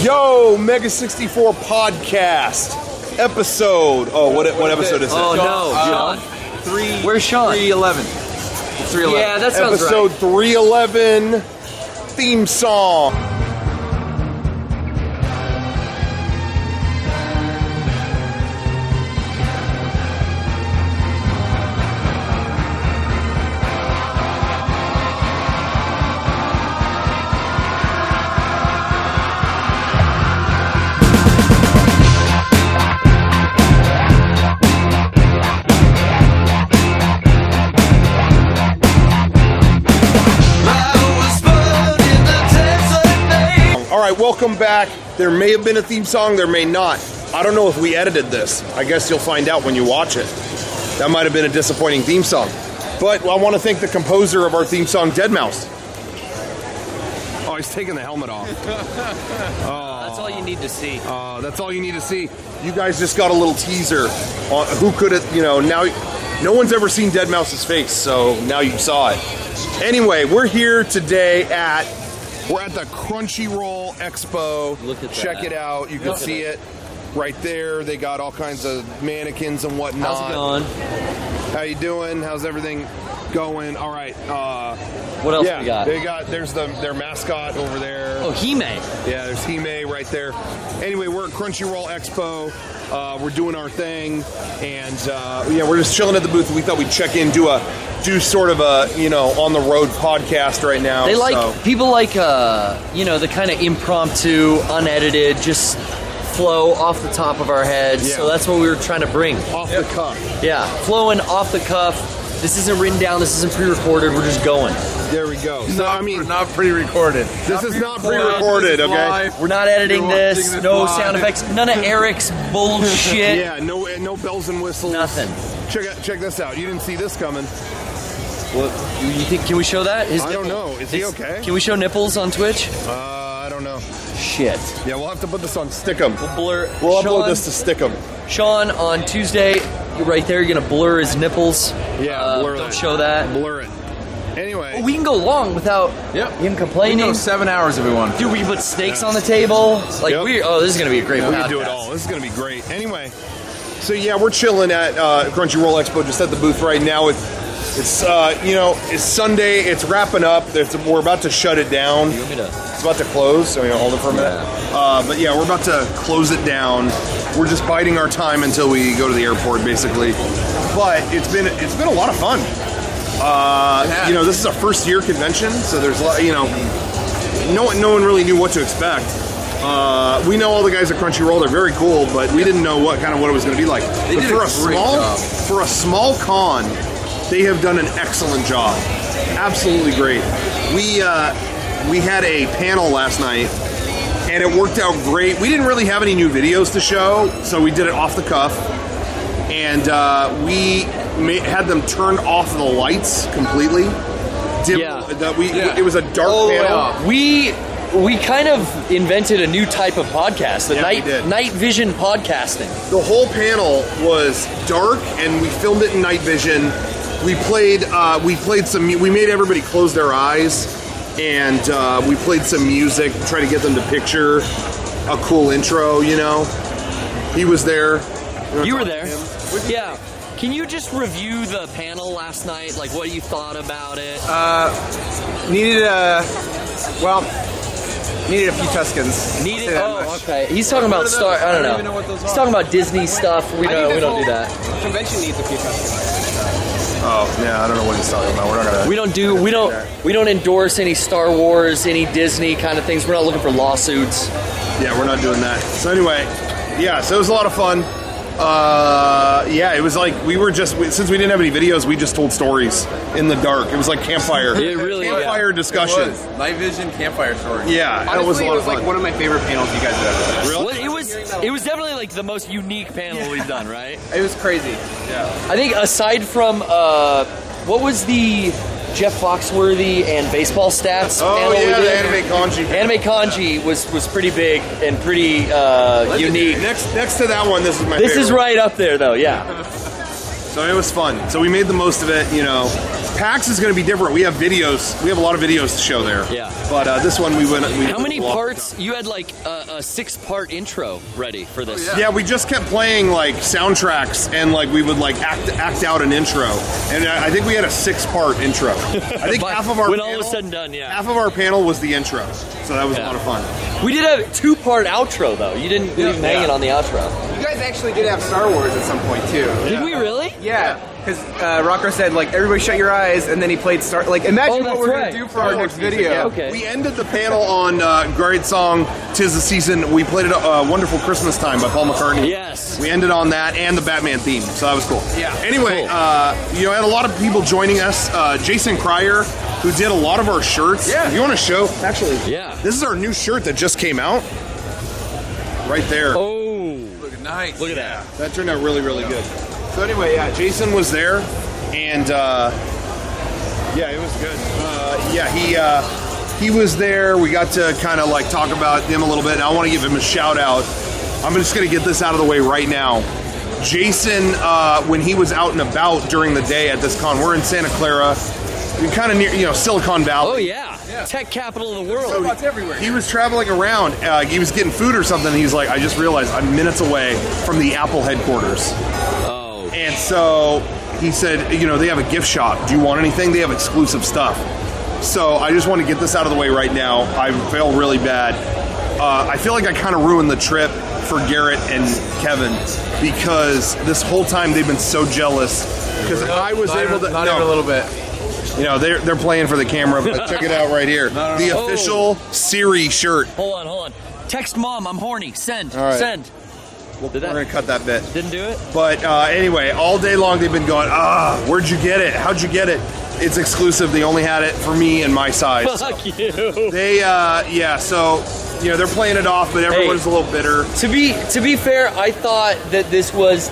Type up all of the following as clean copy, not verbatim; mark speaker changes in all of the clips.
Speaker 1: Yo, Mega 64 podcast episode. Oh, what episode is it?
Speaker 2: Oh no, Sean. Where's Sean?
Speaker 3: 311. 311.
Speaker 2: Yeah, that sounds
Speaker 1: episode
Speaker 2: right.
Speaker 1: 311 theme song. Welcome back. There may have been a theme song, there may not. I don't know if we edited this. I guess you'll find out when you watch it. That might have been a disappointing theme song. But I want to thank the composer of our theme song, Deadmau5. Oh, he's taking the helmet off.
Speaker 2: That's all you need to see.
Speaker 1: That's all you need to see. You guys just got a little teaser on who could have, now no one's ever seen Deadmau5's face, so now you saw it. Anyway, we're here today we're at the Crunchyroll Expo.
Speaker 2: Look at that.
Speaker 1: Check it out. You can see it right there. They got all kinds of mannequins and whatnot.
Speaker 2: How's it going?
Speaker 1: How you doing? How's everything going? All right.
Speaker 2: What else we got?
Speaker 1: There's their mascot over there.
Speaker 2: Oh, Hime.
Speaker 1: Yeah, there's Hime right there. Anyway, we're at Crunchyroll Expo. We're doing our thing, and we're just chilling at the booth. We thought we'd check in, do sort of a on the road podcast right now.
Speaker 2: They people like the kind of impromptu, unedited, just flow off the top of our heads.
Speaker 1: Yeah.
Speaker 2: So that's what we were trying to bring.
Speaker 1: Off the cuff.
Speaker 2: Yeah, flowing off the cuff. This isn't written down. This isn't pre-recorded. We're just going.
Speaker 1: There we go. So
Speaker 3: not pre-recorded.
Speaker 1: This is not pre-recorded. Okay.
Speaker 2: We're not editing this. No sound effects. None of Eric's bullshit.
Speaker 1: Yeah. No bells and whistles.
Speaker 2: Nothing.
Speaker 1: Check this out. You didn't see this coming.
Speaker 2: What you think? Can we show that?
Speaker 1: I don't know. Is he okay?
Speaker 2: Can we show nipples on Twitch?
Speaker 1: I don't know.
Speaker 2: Shit.
Speaker 1: Yeah, we'll have to put this on Stickum.
Speaker 2: We'll
Speaker 1: upload this to Stickum.
Speaker 2: Sean, on Tuesday, you're right there. You're gonna blur his nipples.
Speaker 1: Yeah, blur
Speaker 2: don't
Speaker 1: that.
Speaker 2: show that.
Speaker 1: Blur it. Anyway,
Speaker 2: We can go long without him complaining.
Speaker 3: We can go 7 hours if we want.
Speaker 2: Dude, we can put steaks on the table. Like
Speaker 1: Yep.
Speaker 2: this is gonna be a great
Speaker 1: we
Speaker 2: podcast.
Speaker 1: can do it all. This is going to be great. Anyway, so yeah, we're chilling at Crunchyroll Expo, just at the booth right now. It's Sunday. It's wrapping up. We're about to shut it down.
Speaker 2: You want me to?
Speaker 1: It's about to close, so hold it for a minute. But yeah, we're about to close it down. We're just biding our time until we go to the airport, basically. But it's been a lot of fun. This is a first year convention, so there's a lot. No one really knew what to expect. We know all the guys at Crunchyroll; they're very cool, but we didn't know what it was going to be like. But for a small con, they have done an excellent job. Absolutely great. We had a panel last night, and it worked out great. We didn't really have any new videos to show, so we did it off the cuff, and we had them turn off the lights completely. It was a dark panel.
Speaker 2: We kind of invented a new type of podcast, the
Speaker 1: we did.
Speaker 2: night vision podcasting.
Speaker 1: The whole panel was dark, and we filmed it in night vision. We played we made everybody close their eyes, and we played some music to try to get them to picture a cool intro. He was there.
Speaker 2: You were there. Yeah. Can you just review the panel last night? Like, what you thought about it?
Speaker 3: Needed a few Tuscans.
Speaker 2: Okay. He's talking about Star. I don't know.
Speaker 3: even know what those
Speaker 2: He's
Speaker 3: are.
Speaker 2: talking about Disney stuff. We don't do that.
Speaker 3: Convention needs a few Tuscans.
Speaker 1: Oh yeah, I don't know what he's talking about. We're not gonna.
Speaker 2: We don't endorse any Star Wars, any Disney kind of things. We're not looking for lawsuits.
Speaker 1: Yeah, we're not doing that. So anyway, so it was a lot of fun. It was like since we didn't have any videos, we just told stories in the dark. It was like campfire.
Speaker 2: It really
Speaker 1: campfire discussion.
Speaker 3: It was. Night vision campfire story.
Speaker 1: Yeah,
Speaker 3: Honestly,
Speaker 1: that was a lot of fun.
Speaker 3: like one of my favorite panels you guys have ever done.
Speaker 1: Really?
Speaker 2: Well, it was definitely like the most unique panel we've done, right?
Speaker 3: It was crazy. Yeah.
Speaker 2: I think aside from what was the Jeff Foxworthy and baseball stats panel we
Speaker 1: the
Speaker 2: did?
Speaker 1: anime kanji.
Speaker 2: Anime kanji was pretty big and pretty unique.
Speaker 1: Next to that one, this is my
Speaker 2: This
Speaker 1: favorite.
Speaker 2: is right up there, though. Yeah.
Speaker 1: So it was fun. So we made the most of it. PAX is going to be different. We have videos. We have a lot of videos to show there.
Speaker 2: Yeah.
Speaker 1: But this one we went.
Speaker 2: How many parts? You had like a 6-part intro ready for this.
Speaker 1: Yeah, we just kept playing like soundtracks, and like we would like act out an intro, and I think we had a 6-part intro. I think half of our
Speaker 2: when
Speaker 1: panel,
Speaker 2: all was said and done, yeah.
Speaker 1: half of our panel was the intro, so that was a lot of fun.
Speaker 2: We did a 2-part outro though. You didn't leave him hanging on the outro.
Speaker 3: You guys actually did have Star Wars at some point too.
Speaker 2: Did we really?
Speaker 3: Yeah. Because Rocco said, like, everybody shut your eyes, and then he played Star... Like, imagine what we're going to do for our next video.
Speaker 2: Yeah, okay.
Speaker 1: We ended the panel on great song, "'Tis the Season." We played it "Wonderful Christmas Time" by Paul McCartney.
Speaker 2: Yes.
Speaker 1: We ended on that and the Batman theme, so that was cool.
Speaker 3: Yeah.
Speaker 1: Anyway,
Speaker 2: Cool.
Speaker 1: I had a lot of people joining us. Jason Cryer, who did a lot of our shirts.
Speaker 3: Yeah.
Speaker 1: If you want to show, actually,
Speaker 2: Yeah.
Speaker 1: this is our new shirt that just came out. Right there.
Speaker 2: Oh.
Speaker 3: Nice.
Speaker 2: Look at that.
Speaker 1: That turned out really, really good. So anyway, yeah, Jason was there, and yeah, it was good. He was there. We got to kind of like talk about him a little bit, and I want to give him a shout out. I'm just going to get this out of the way right now. Jason, when he was out and about during the day at this con, we're in Santa Clara, kind of near, Silicon Valley.
Speaker 2: Oh yeah. Tech capital of the world.
Speaker 3: So it's everywhere.
Speaker 1: He was traveling around. He was getting food or something. And he's like, I just realized I'm minutes away from the Apple headquarters.
Speaker 2: Oh.
Speaker 1: And so he said, they have a gift shop. Do you want anything? They have exclusive stuff. So I just want to get this out of the way right now. I feel really bad. I feel like I kind of ruined the trip for Garrett and Kevin because this whole time they've been so jealous because I was able to.
Speaker 3: Not even a little bit.
Speaker 1: They're playing for the camera, but check it out right here. The official Siri shirt.
Speaker 2: Hold on. Text mom, I'm horny. Send.
Speaker 1: All right.
Speaker 2: Send.
Speaker 1: We're going to cut that bit.
Speaker 2: Didn't do it?
Speaker 1: But anyway, all day long they've been going, where'd you get it? How'd you get it? It's exclusive. They only had it for me and my size.
Speaker 2: Fuck you.
Speaker 1: They, so, they're playing it off, but everyone's a little bitter.
Speaker 2: To be fair, I thought that this was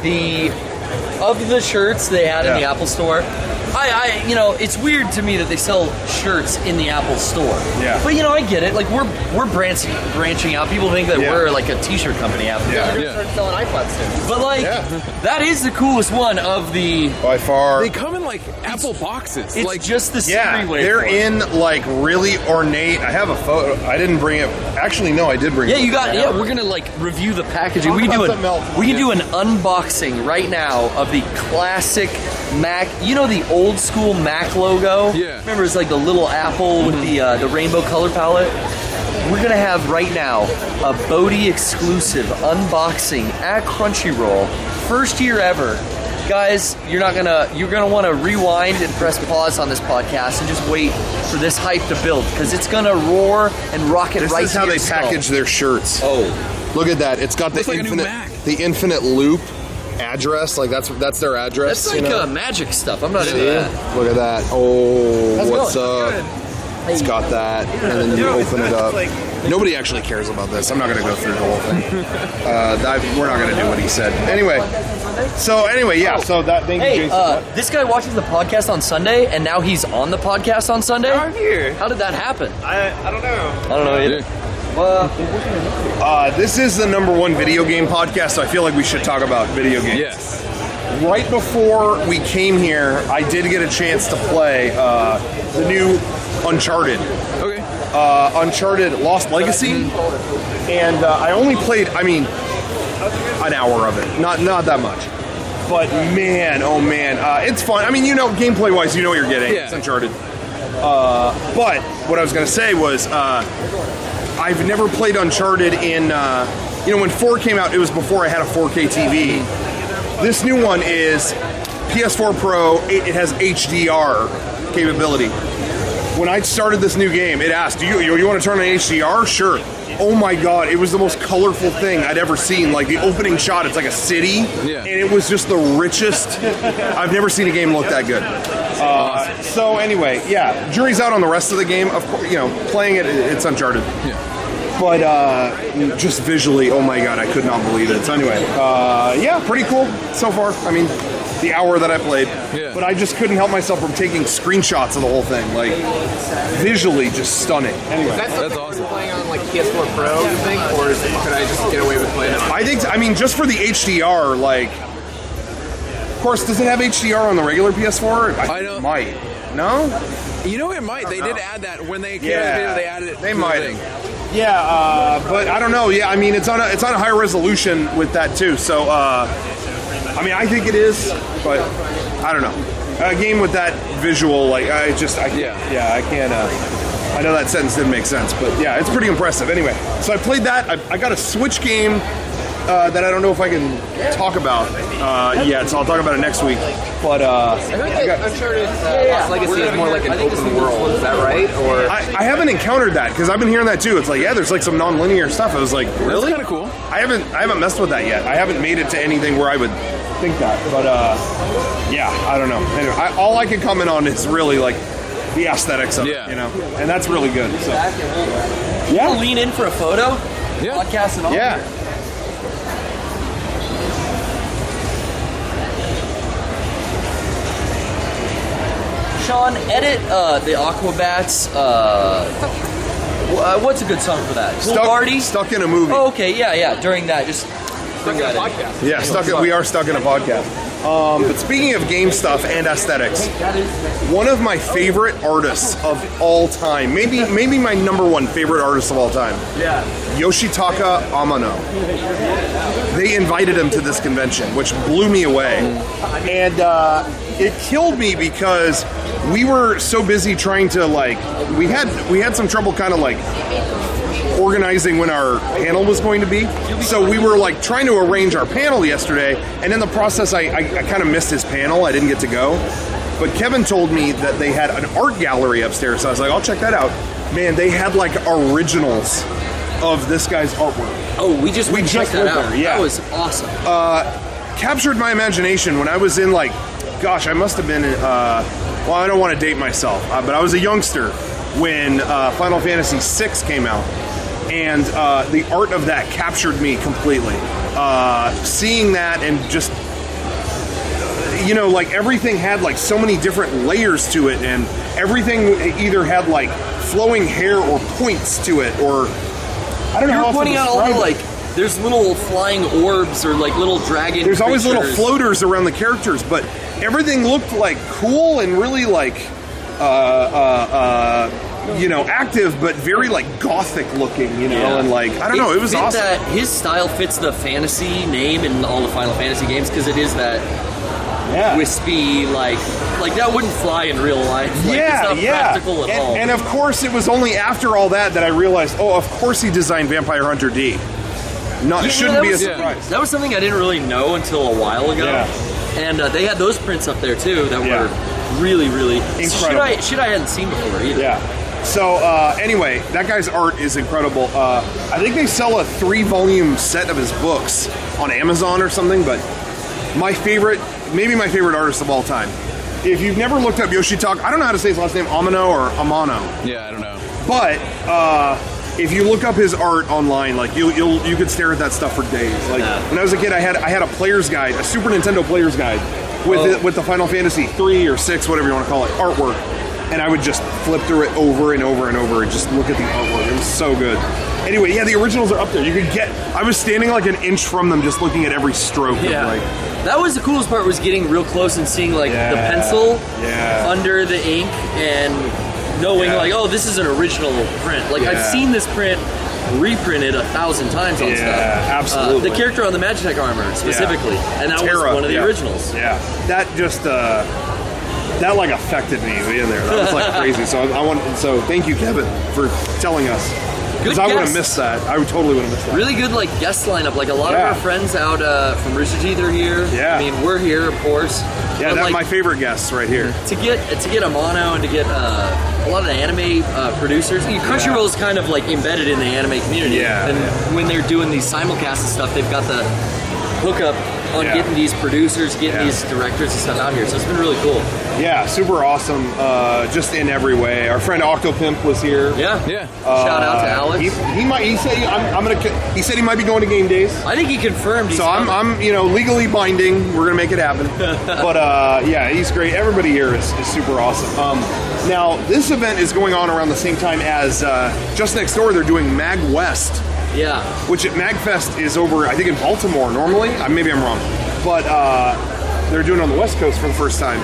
Speaker 2: of the shirts they had in the Apple Store. It's weird to me that they sell shirts in the Apple Store.
Speaker 1: Yeah.
Speaker 2: But I get it. Like we're branching out. People think that we're like a T-shirt company. Apple.
Speaker 1: Yeah.
Speaker 2: We're gonna start selling iPods soon. But that is the coolest one of the.
Speaker 1: By far.
Speaker 3: They come in like Apple boxes.
Speaker 2: It's
Speaker 3: like
Speaker 2: just the Siri
Speaker 1: Yeah,
Speaker 2: waveform.
Speaker 1: they're in like really ornate. I have a photo. I didn't bring it. Actually, no, I did bring it.
Speaker 2: Yeah, you got. Yeah, we're gonna review the packaging. We can do an unboxing right now of the classic Mac. The old school Mac logo.
Speaker 3: Yeah.
Speaker 2: Remember, it's like the little apple with the rainbow color palette. We're gonna have right now a Bodhi exclusive unboxing at Crunchyroll, first year ever. Guys, you're gonna want to rewind and press pause on this podcast and just wait for this hype to build because it's gonna roar and rocket right.
Speaker 1: This is how they package their shirts.
Speaker 2: Oh,
Speaker 1: look at that! It's got the
Speaker 3: like a new Mac.
Speaker 1: infinite loop address. Like that's their address.
Speaker 2: that's like magic stuff. I'm not into that.
Speaker 1: Look at that! Oh,
Speaker 2: How's it
Speaker 1: what's
Speaker 2: going?
Speaker 1: up? It's got that, and then you open it up. Nobody actually cares about this. I'm not going to go through the whole thing. We're not going to do what he said. Anyway, yeah. So that. Thank you,
Speaker 2: Hey,
Speaker 1: Jason.
Speaker 2: this guy watches the podcast on Sunday, and now he's on the podcast on Sunday.
Speaker 3: I'm here.
Speaker 2: How did that happen?
Speaker 3: I don't know.
Speaker 2: I don't know either.
Speaker 1: This is the #1 video game podcast, so I feel like we should talk about video games.
Speaker 3: Yes.
Speaker 1: Right before we came here, I did get a chance to play the new Uncharted.
Speaker 3: Okay.
Speaker 1: Uncharted Lost Legacy, and I only played, an hour of it. Not that much. But man, oh man, it's fun. Gameplay-wise, you know what you're getting.
Speaker 3: Yeah.
Speaker 1: It's Uncharted. But what I was going to say was, I've never played Uncharted in, when 4 came out, it was before I had a 4K TV. This new one is PS4 Pro. It has HDR capability. When I started this new game, it asked, "Do you want to turn on HDR?" Sure. Oh my god, it was the most colorful thing I'd ever seen. Like the opening shot, it's like a city, and it was just the richest. I've never seen a game look that good. So anyway, yeah, jury's out on the rest of the game. Of course, playing it's Uncharted.
Speaker 3: Yeah.
Speaker 1: But just visually, oh my god, I could not believe it. So anyway, yeah, pretty cool so far. The hour that I played.
Speaker 3: Yeah.
Speaker 1: But I just couldn't help myself from taking screenshots of the whole thing. Like, visually just stunning. Anyway.
Speaker 3: That's awesome. Playing on like PS4 Pro, you think, or could I just get away with playing it on?
Speaker 1: I think, just for the HDR, like, of course, does it have HDR on the regular PS4? I think it might. No?
Speaker 4: You know, it might. They did add that when they came
Speaker 1: Yeah,
Speaker 4: out the video. They added it.
Speaker 1: They
Speaker 4: to
Speaker 1: might.
Speaker 4: the thing.
Speaker 1: Yeah, but I don't know. Yeah, I mean, it's on a higher resolution with that too. So, I mean, I think it is, but I don't know. A game with that visual, like, I can't. I know that sentence didn't make sense, but yeah, it's pretty impressive. Anyway, so I played that. I got a Switch game that I don't know if I can talk about yet, so I'll talk about it next week. But
Speaker 3: Uncharted Lost Legacy is more like an open world. Is that right? Or
Speaker 1: I haven't encountered that because I've been hearing that too. It's like, yeah, there's like some non-linear stuff. I was like, really?
Speaker 4: That's kind of cool.
Speaker 1: I haven't messed with that yet. I haven't made it to anything where I would think that. But yeah, I don't know. Anyway, all I can comment on is really like the aesthetics of it, you know, and that's really good. So
Speaker 2: Yeah. Lean in for a photo.
Speaker 4: Yeah.
Speaker 2: Podcast and all.
Speaker 1: yeah.
Speaker 2: Sean, edit the Aquabats. What's a good song for that?
Speaker 1: Stuck in a movie.
Speaker 2: Oh, okay, yeah. During that, just bring that in.
Speaker 3: podcast.
Speaker 1: Yeah, we are stuck in a podcast. But speaking of game stuff and aesthetics, one of my favorite artists of all time, maybe my number one favorite artist of all time, Yoshitaka Amano. They invited him to this convention, which blew me away. And it killed me because we were so busy trying to, like, we had some trouble kind of like organizing when our panel was going to be. So we were like trying to arrange our panel yesterday, and in the process I kind of missed his panel. I didn't get to go. But Kevin told me that they had an art gallery upstairs, so I was like, I'll check that out. Man, they had like originals of this guy's artwork.
Speaker 2: Oh, we just checked that out.
Speaker 1: There, yeah.
Speaker 2: That was awesome.
Speaker 1: Captured my imagination when I was in, like, gosh, I must have been, well, I don't want to date myself, but I was a youngster when Final Fantasy VI came out. And the art of that captured me completely. Seeing that and just, you know, like everything had like so many different layers to it, and everything either had like flowing hair or points to it, or I don't know.
Speaker 2: You're pointing out all the like, there's little flying orbs or like little dragon.
Speaker 1: There's always little
Speaker 2: creatures.
Speaker 1: floaters around the characters, but everything looked like cool and really like you know, active, but very like gothic looking, you know, and like I don't know, it was awesome.
Speaker 2: His style fits the fantasy name in all the Final Fantasy games because it is that wispy, like that wouldn't fly in real life. Like, it's not practical at all.
Speaker 1: And of course, it was only after all that I realized, oh, of course he designed Vampire Hunter D. It shouldn't be a surprise.
Speaker 2: That was something I didn't really know until a while ago.
Speaker 1: Yeah.
Speaker 2: And they had those prints up there too that were really, really
Speaker 1: incredible.
Speaker 2: Shit I hadn't seen before either.
Speaker 1: Yeah. So anyway, that guy's art is incredible. I think they sell a 3-volume set of his books on Amazon or something, but maybe my favorite artist of all time. If you've never looked up Yoshitaka, I don't know how to say his last name, Amano or Amano.
Speaker 4: Yeah, I don't know.
Speaker 1: But if you look up his art online, like you could stare at that stuff for days. Like when I was a kid, I had a player's guide, a Super Nintendo player's guide with the Final Fantasy 3 or 6, whatever you want to call it, artwork. And I would just flip through it over and over and over and just look at the artwork. It was so good. Anyway, yeah, the originals are up there. You could I was standing like an inch from them just looking at every stroke.
Speaker 2: Yeah.
Speaker 1: Like,
Speaker 2: that was the coolest part, was getting real close and seeing like the pencil under the ink and knowing like, oh, this is an original print. Like I've seen this print reprinted 1,000 times on stuff.
Speaker 1: Absolutely.
Speaker 2: The character on the Magitech armor specifically. And that was one of the originals.
Speaker 1: Yeah. That just... that like affected me in there. That was like crazy. So thank you, Kevin, for telling us. Because I would have missed that. I totally would have missed that.
Speaker 2: Really good like guest lineup. Like a lot of our friends out from Rooster Teeth are here.
Speaker 1: Yeah.
Speaker 2: I mean, we're here, of course.
Speaker 1: Yeah, that's my favorite guests right here.
Speaker 2: To get Amano and to get a lot of the anime producers. Crunchyroll is kind of like embedded in the anime community.
Speaker 1: Yeah.
Speaker 2: And when they're doing these simulcasts and stuff, they've got the hookup on getting these producers, getting these directors and stuff out here. So it's been really cool.
Speaker 1: Yeah, super awesome. Just in every way. Our friend Octopimp was here.
Speaker 2: Yeah. Shout out to Alex.
Speaker 1: He said he said he might be going to game days.
Speaker 2: I think he confirmed.
Speaker 1: So I'm legally binding. We're gonna make it happen. But he's great. Everybody here is super awesome. Now this event is going on around the same time as just next door. They're doing Mag West.
Speaker 2: Yeah.
Speaker 1: Which at MagFest is over, I think, in Baltimore normally. Maybe I'm wrong. But they're doing it on the West Coast for the first time.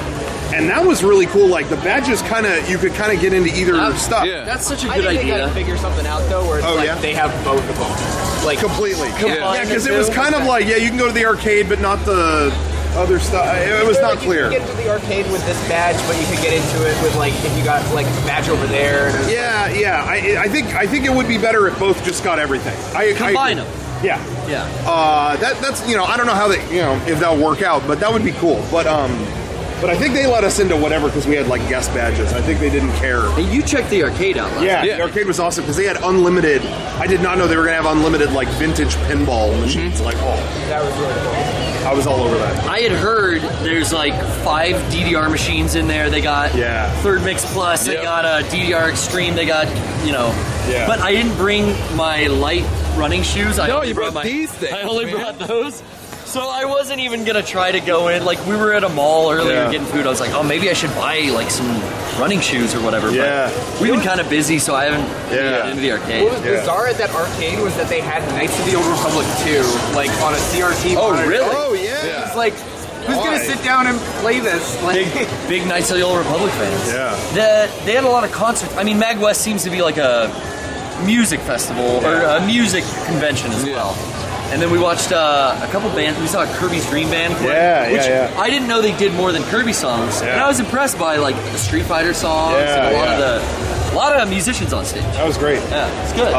Speaker 1: And that was really cool. Like the badges you could kind of get into either stuff.
Speaker 4: Yeah.
Speaker 2: That's such a
Speaker 3: I
Speaker 2: good
Speaker 3: think they
Speaker 2: idea.
Speaker 3: gotta figure something out though, where it's they have both of them. Like
Speaker 1: Completely.
Speaker 2: Combine
Speaker 1: Because
Speaker 2: the
Speaker 1: it was
Speaker 2: two.
Speaker 1: kind of like, you can go to the arcade, but not the other stuff. It was not clear.
Speaker 3: You can get into the arcade with this badge, but you can get into it with like if you got like a badge over there. And
Speaker 1: Yeah. I think it would be better if both just got everything.
Speaker 2: Combine them.
Speaker 1: Yeah.
Speaker 2: Yeah.
Speaker 1: That's I don't know how if that'll work out, but that would be cool. But I think they let us into whatever because we had like guest badges. I think they didn't care.
Speaker 2: Hey, you checked the arcade out last
Speaker 1: Yeah,
Speaker 2: night.
Speaker 1: the arcade was awesome because they had unlimited. I did not know they were gonna have unlimited like vintage pinball machines. Like,
Speaker 3: that was really cool.
Speaker 1: I was all over that.
Speaker 2: I had heard there's like 5 DDR machines in there. They got Third Mix Plus. They got a DDR Extreme. They got
Speaker 1: Yeah.
Speaker 2: But I didn't bring my light running shoes. I
Speaker 4: No,
Speaker 2: only
Speaker 4: you brought
Speaker 2: my,
Speaker 4: these things,
Speaker 2: I only
Speaker 4: man.
Speaker 2: brought those. So I wasn't even gonna try to go in. Like we were at a mall earlier getting food. I was like, oh, maybe I should buy like some running shoes or whatever.
Speaker 1: Yeah.
Speaker 2: But we've been kind of busy, so I haven't been into the arcade.
Speaker 3: What was bizarre at that arcade was that they had Knights of the Old Republic 2, like on a CRT.
Speaker 2: Oh,
Speaker 3: monitor.
Speaker 2: really?
Speaker 1: Oh yeah.
Speaker 3: It's like, who's gonna sit down and play this? Like,
Speaker 2: Big Knights of the Old Republic fans.
Speaker 1: Yeah.
Speaker 2: They had a lot of concerts. I mean, Mag West seems to be like a music festival or a music convention as well. And then we watched a couple bands. We saw a Kirby's Dream Band play, which I didn't know they did more than Kirby songs. And I was impressed by like the Street Fighter songs and a lot of musicians on stage.
Speaker 1: That was great.
Speaker 2: Yeah, it's good.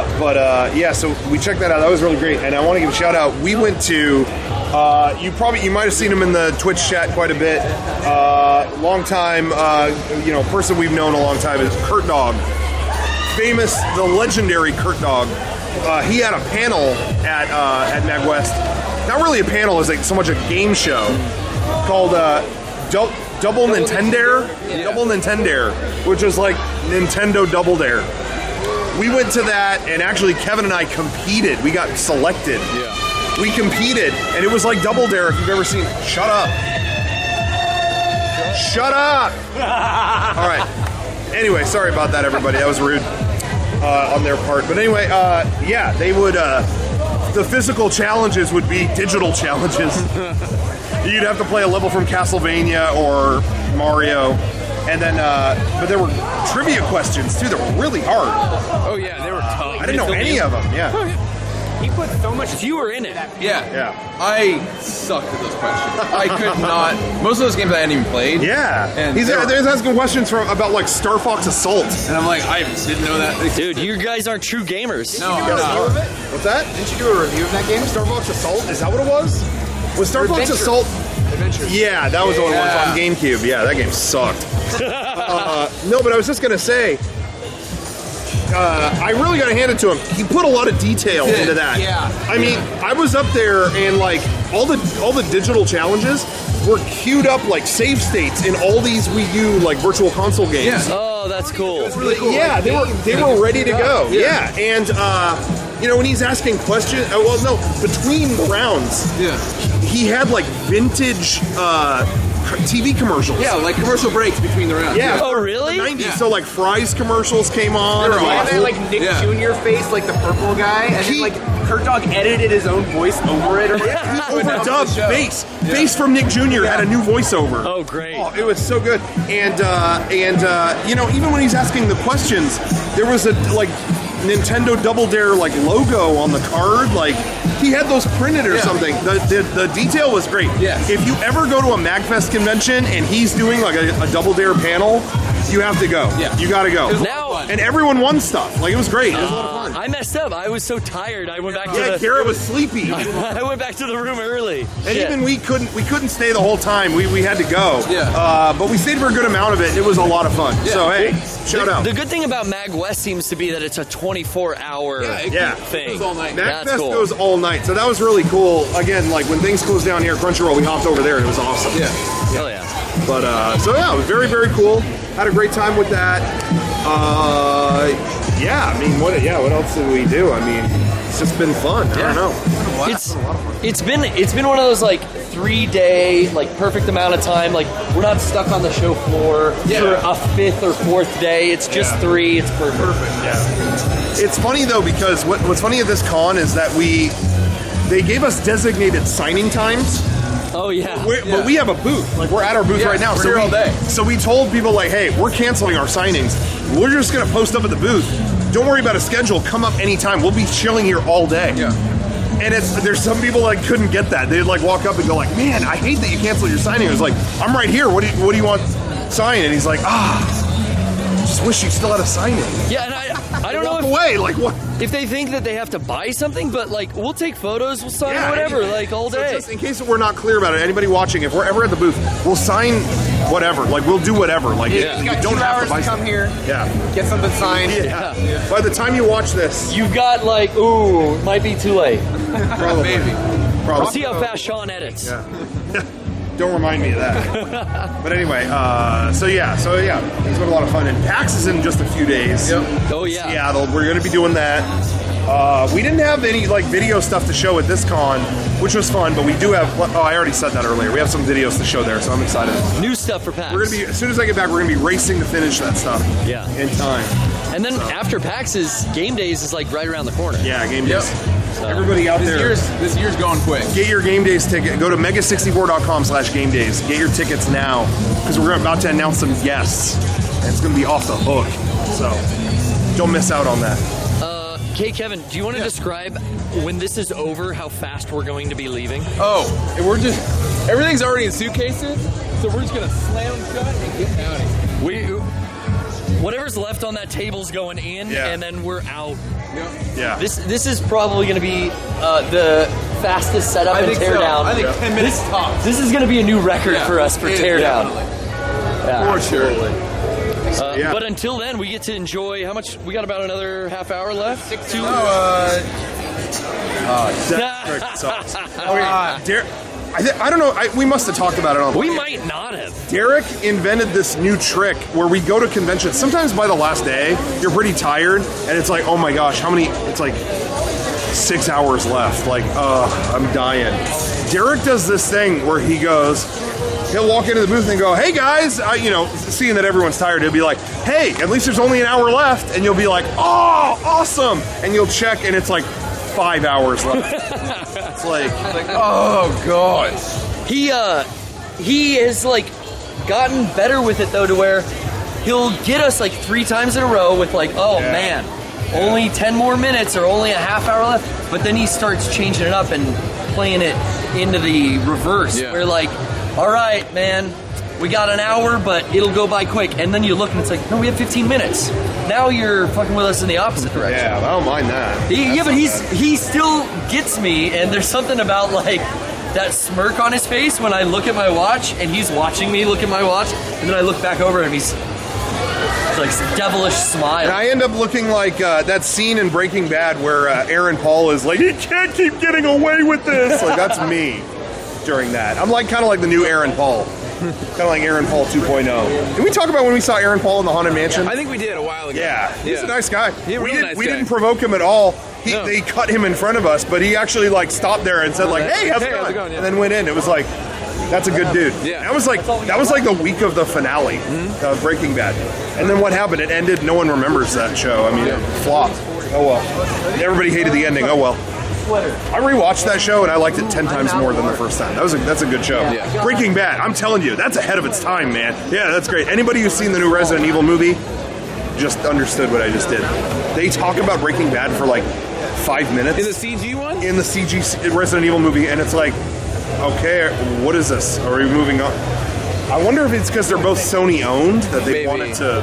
Speaker 1: So we checked that out. That was really great. And I want to give a shout out. We went to, you might have seen him in the Twitch chat quite a bit. Long time, person we've known a long time is Kurt Dog. Famous, the legendary Kurt Dog. He had a panel at Mag West. Not really a panel, it's like so much a game show called Double Nintendare. Double Nintendare, which is like Nintendo Double Dare. We went to that, and actually Kevin and I competed. We got selected.
Speaker 4: Yeah.
Speaker 1: We competed, and it was like Double Dare if you've ever seen it. Shut up. Shut up. All right. Anyway, sorry about that, everybody. That was rude on their part. But anyway, they would. The physical challenges would be digital challenges. You'd have to play a level from Castlevania or Mario, and then, but there were trivia questions too that were really hard.
Speaker 4: Oh yeah, they were tough.
Speaker 1: I didn't know any of them. Yeah.
Speaker 3: he put so much.
Speaker 2: You were in it.
Speaker 4: Yeah. I sucked at those questions. I could not. Most of those games I hadn't even played.
Speaker 1: Yeah.
Speaker 4: And
Speaker 1: He's
Speaker 4: they were-
Speaker 1: asking questions about like Star Fox Assault.
Speaker 4: And I'm like, I didn't know that.
Speaker 2: Dude, you guys aren't true gamers.
Speaker 4: No,
Speaker 1: You guys
Speaker 4: no.
Speaker 1: know of it? What's that?
Speaker 3: Didn't you do a review of that game?
Speaker 1: Star Fox Assault? Is that what it was? Was Star Fox
Speaker 3: Adventure.
Speaker 1: Assault?
Speaker 3: Adventure.
Speaker 1: Yeah, that was what it was
Speaker 4: Yeah.
Speaker 1: on GameCube. Yeah, that game sucked. No, but I was just gonna say, I really gotta hand it to him. He put a lot of detail into that.
Speaker 3: Yeah.
Speaker 1: I mean, I was up there and like all the digital challenges were queued up like save states in all these Wii U like virtual console games.
Speaker 4: Yeah.
Speaker 2: Oh, that's cool.
Speaker 3: Really cool.
Speaker 1: Yeah,
Speaker 3: Like,
Speaker 1: they were ready to go.
Speaker 4: Yeah.
Speaker 1: Yeah, and when he's asking questions, between the rounds,
Speaker 4: Yeah.
Speaker 1: he had like vintage TV commercials.
Speaker 4: Yeah, like commercial breaks between the rounds.
Speaker 1: Yeah.
Speaker 2: Oh, really?
Speaker 1: The 90s.
Speaker 4: Yeah.
Speaker 1: So like Fry's commercials came on.
Speaker 4: They were
Speaker 1: and,
Speaker 3: And then like Nick
Speaker 4: Yeah.
Speaker 3: Jr. face, like the purple guy, and
Speaker 1: He-
Speaker 3: then like Kurt Dog edited his own voice over it. Or
Speaker 1: he overdubbed
Speaker 4: show.
Speaker 1: Face. Face from Nick Jr. had a new voiceover.
Speaker 2: Oh, great.
Speaker 1: Oh, it was so good. And even when he's asking the questions, there was a like Nintendo Double Dare like logo on the card. Like he had those printed or
Speaker 4: Yeah.
Speaker 1: something. The detail was great.
Speaker 4: Yes.
Speaker 1: If you ever go to a MagFest convention and he's doing like a Double Dare panel, you have to go.
Speaker 4: Yeah.
Speaker 1: You got to go.
Speaker 2: Now,
Speaker 1: And everyone won stuff. Like it was great. It was a lot of fun.
Speaker 2: I messed up. I was so tired. I went back to
Speaker 1: Yeah,
Speaker 2: the.
Speaker 1: Garrett was sleepy.
Speaker 2: I went back to the room early.
Speaker 1: And
Speaker 2: Shit.
Speaker 1: even we couldn't stay the whole time. We had to go.
Speaker 4: Yeah.
Speaker 1: But we stayed for a good amount of it. It was a lot of fun. So hey, shout out.
Speaker 2: The good thing about Mag West seems to be that it's a 24-hour
Speaker 1: Yeah.
Speaker 2: thing.
Speaker 4: It goes all night.
Speaker 2: That's
Speaker 1: MagFest
Speaker 2: cool.
Speaker 1: goes all night. So that was really cool. Again, like when things closed down here at Crunchyroll, we hopped over there and it was awesome.
Speaker 4: Yeah.
Speaker 2: Hell yeah.
Speaker 1: But it was very, very cool. Had a great time with that. What else did we do? I mean, it's just been fun. I don't know.
Speaker 2: It's been one of those like 3-day like perfect amount of time. Like we're not stuck on the show floor for a 5th or 4th day. It's just 3. It's perfect.
Speaker 1: It's funny though because what's funny at this con is that they gave us designated signing times.
Speaker 5: Oh yeah.
Speaker 1: But we have a booth. Like, we're at our booth right now.
Speaker 4: we're
Speaker 1: So
Speaker 4: here all day.
Speaker 1: So we told people, like, hey, we're canceling our signings. We're just going to post up at the booth. Don't worry about a schedule. Come up anytime. We'll be chilling here all day.
Speaker 4: Yeah.
Speaker 1: And there's some people like couldn't get that. They'd like walk up and go like, man, I hate that you canceled your signing. It was like, I'm right here. What do you want signed? And he's like, just wish you still had a signing.
Speaker 5: Yeah, and I don't know
Speaker 1: Walk away. Like, what?
Speaker 5: if they think that they have to buy something, but like we'll take photos, we'll sign
Speaker 1: Yeah,
Speaker 5: whatever,
Speaker 1: anyway.
Speaker 5: like all
Speaker 1: So
Speaker 5: day.
Speaker 1: just in case we're not clear about it, anybody watching, if we're ever at the booth, we'll sign whatever. Like, we'll do whatever. Like,
Speaker 3: You
Speaker 1: you
Speaker 3: got
Speaker 1: don't
Speaker 3: 2
Speaker 1: have
Speaker 3: hours
Speaker 1: to buy
Speaker 3: to come
Speaker 1: something.
Speaker 3: here,
Speaker 1: Yeah.
Speaker 3: get something signed.
Speaker 1: Yeah. By the time you watch this,
Speaker 5: You've got like, ooh, might be too late.
Speaker 4: Maybe.
Speaker 1: probably.
Speaker 5: See how fast Sean edits.
Speaker 1: Don't remind me of that. But anyway, so yeah, it's been a lot of fun. And PAX is in just a few days.
Speaker 5: Oh yeah.
Speaker 1: Seattle, we're going to be doing that. We didn't have any like video stuff to show at this con, which was fun, but we do have. Oh, I already said that earlier. We have some videos to show there, so I'm excited.
Speaker 5: New stuff for PAX.
Speaker 1: We're gonna be as soon as I get back, we're gonna be racing to finish that stuff.
Speaker 5: Yeah.
Speaker 1: In time.
Speaker 5: And then after PAX is Game Days is like right around the corner.
Speaker 1: Yeah, game
Speaker 4: Yep.
Speaker 1: days. Everybody out there,
Speaker 4: This year's going quick.
Speaker 1: get your game days ticket. Go to mega64.com/game days. Get your tickets now because we're about to announce some guests, and it's gonna be off the hook. So don't miss out on that.
Speaker 5: Okay, Kevin, do you want to describe when this is over how fast we're going to be leaving?
Speaker 4: Oh, and everything's already in suitcases, so we're just gonna slam them shut and get out of here.
Speaker 5: Whatever's left on that table's going in,
Speaker 1: Yeah.
Speaker 5: and then we're out.
Speaker 1: Yeah.
Speaker 5: This is probably going to be the fastest setup and teardown.
Speaker 4: I think 10 minutes tops.
Speaker 5: This is going to be a new record for us for teardown.
Speaker 4: For sure.
Speaker 1: Yeah.
Speaker 5: But until then, we get to enjoy how much? We got about another half hour left.
Speaker 1: That trick sucks. I don't know. We must have talked about it on.
Speaker 5: We might not have.
Speaker 1: Derek invented this new trick where we go to conventions. Sometimes by the last day, you're pretty tired, and it's like, oh my gosh, how many? It's like 6 hours left. Like, I'm dying. Derek does this thing where he'll walk into the booth and go, hey guys, seeing that everyone's tired, he'll be like, hey, at least there's only an hour left. And you'll be like, oh, awesome. And you'll check, and it's like 5 hours left. It's like,
Speaker 4: Oh god.
Speaker 5: He has like gotten better with it though, to where he'll get us like 3 times in a row with like, oh man, only 10 more minutes or only a half hour left. But then he starts changing it up and playing it into the reverse.
Speaker 4: Yeah.
Speaker 5: We're like, all right, man, we got an hour, but it'll go by quick. And then you look and it's like, no, we have 15 minutes. Now you're fucking with us in the opposite direction.
Speaker 1: yeah, I don't mind that.
Speaker 5: But he still gets me, and there's something about like that smirk on his face when I look at my watch, and he's watching me look at my watch, and then I look back over, and he's like devilish smile.
Speaker 1: And I end up looking like that scene in Breaking Bad where Aaron Paul is like, he can't keep getting away with this. Like, that's me during that. I'm like kind of like the new Aaron Paul. Kind of like Aaron Paul 2.0. Did we talk about when we saw Aaron Paul in the Haunted Mansion?
Speaker 4: I think we did a while ago.
Speaker 1: Yeah, he's a nice guy.
Speaker 4: He's a
Speaker 1: we
Speaker 4: real nice
Speaker 1: we
Speaker 4: guy.
Speaker 1: didn't provoke him at all.
Speaker 4: No.
Speaker 1: They cut him in front of us, but he actually like stopped there and said like, "Hey, how's it going?"
Speaker 4: Yeah.
Speaker 1: And then went in. It was like, that's a good dude.
Speaker 4: Yeah.
Speaker 1: That was like the week of the finale of Breaking Bad. And then what happened? It ended. No one remembers that show. I mean, it flopped. Oh well. Everybody hated the ending. Oh well. I rewatched that show and I liked it 10 times more than the first time. That's a good show.
Speaker 4: Yeah.
Speaker 1: Breaking Bad, I'm telling you, that's ahead of its time, man. Yeah, that's great. Anybody who's seen the new Resident Evil movie just understood what I just did. They talk about Breaking Bad for like 5 minutes
Speaker 4: In the CG one?
Speaker 1: in the CG Resident Evil movie, and it's like, okay, what is this? Are we moving on? I wonder if it's because they're both Sony owned that they
Speaker 4: Maybe.
Speaker 1: wanted to.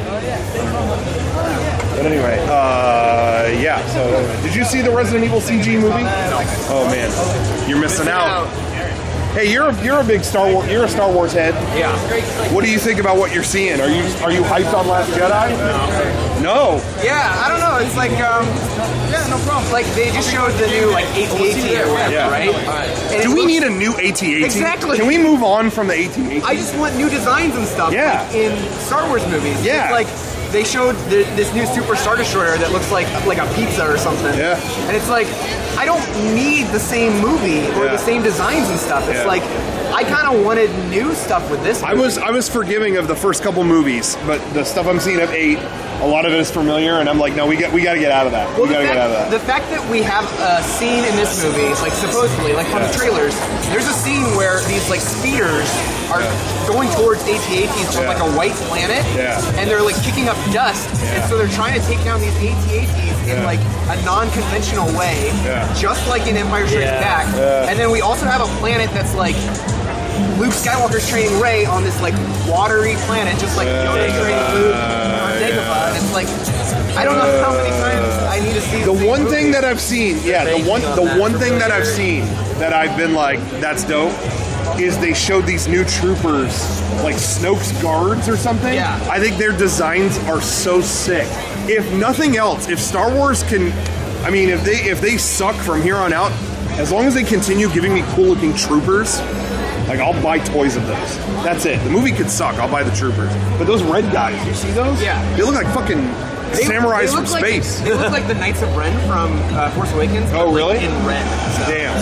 Speaker 1: But anyway, yeah. So, did you see the Resident Evil CG movie? No. Oh man, you're missing out. Hey, you're a big Star Wars. You're a Star Wars head.
Speaker 3: Yeah.
Speaker 1: What do you think about what you're seeing? Are you hyped on Last Jedi? No.
Speaker 3: Yeah, I don't know. It's like, yeah, no problem. Like, they just showed the new, like, AT-AT or whatever,
Speaker 1: Yeah.
Speaker 3: right? And
Speaker 1: Do
Speaker 3: it
Speaker 1: we
Speaker 3: looks-
Speaker 1: need a new AT-AT?
Speaker 3: Exactly.
Speaker 1: Can we move on from the AT-AT?
Speaker 3: I just want new designs and stuff.
Speaker 1: Yeah.
Speaker 3: Like, in Star Wars movies.
Speaker 1: Yeah.
Speaker 3: It's like, they showed this new Super Star Destroyer that looks like a pizza or something.
Speaker 1: Yeah.
Speaker 3: And it's like, I don't need the same movie or
Speaker 1: Yeah.
Speaker 3: the same designs and stuff. It's
Speaker 1: Yeah.
Speaker 3: like, I kind of wanted new stuff with this movie.
Speaker 1: I was forgiving of the first couple movies, but the stuff I'm seeing of 8 a lot of it is familiar, and I'm like, no, we got to get out of that.
Speaker 3: Well,
Speaker 1: we got to get out of that.
Speaker 3: The fact that we have a scene in this movie, like supposedly, like from the trailers, there's a scene where these like speeders are going towards AT-ATs from like a white planet, and they're like kicking up dust, and so they're trying to take down these AT-ATs in like a non-conventional way, just like in Empire Strikes Back. And then we also have a planet that's like Luke Skywalker's training Rey on this like watery planet, just like Yoda training Luke on Dagobah. And it's like, I don't know how many times I need to see
Speaker 1: the one thing that I've seen, the one thing that I've seen that I've been like, that's dope, is they showed these new troopers, like Snoke's guards or something.
Speaker 3: Yeah.
Speaker 1: I think their designs are so sick. If nothing else, if Star Wars can, I mean, if they suck from here on out, as long as they continue giving me cool looking troopers, like I'll buy toys of those. That's it. The movie could suck. I'll buy the troopers. But those red guys, you see those?
Speaker 3: Yeah.
Speaker 1: They look like fucking samurais from
Speaker 3: like,
Speaker 1: space.
Speaker 3: They look like the Knights of Ren from Force Awakens.
Speaker 1: Oh,
Speaker 3: but,
Speaker 1: really?
Speaker 3: Like, in red. So.
Speaker 1: Damn.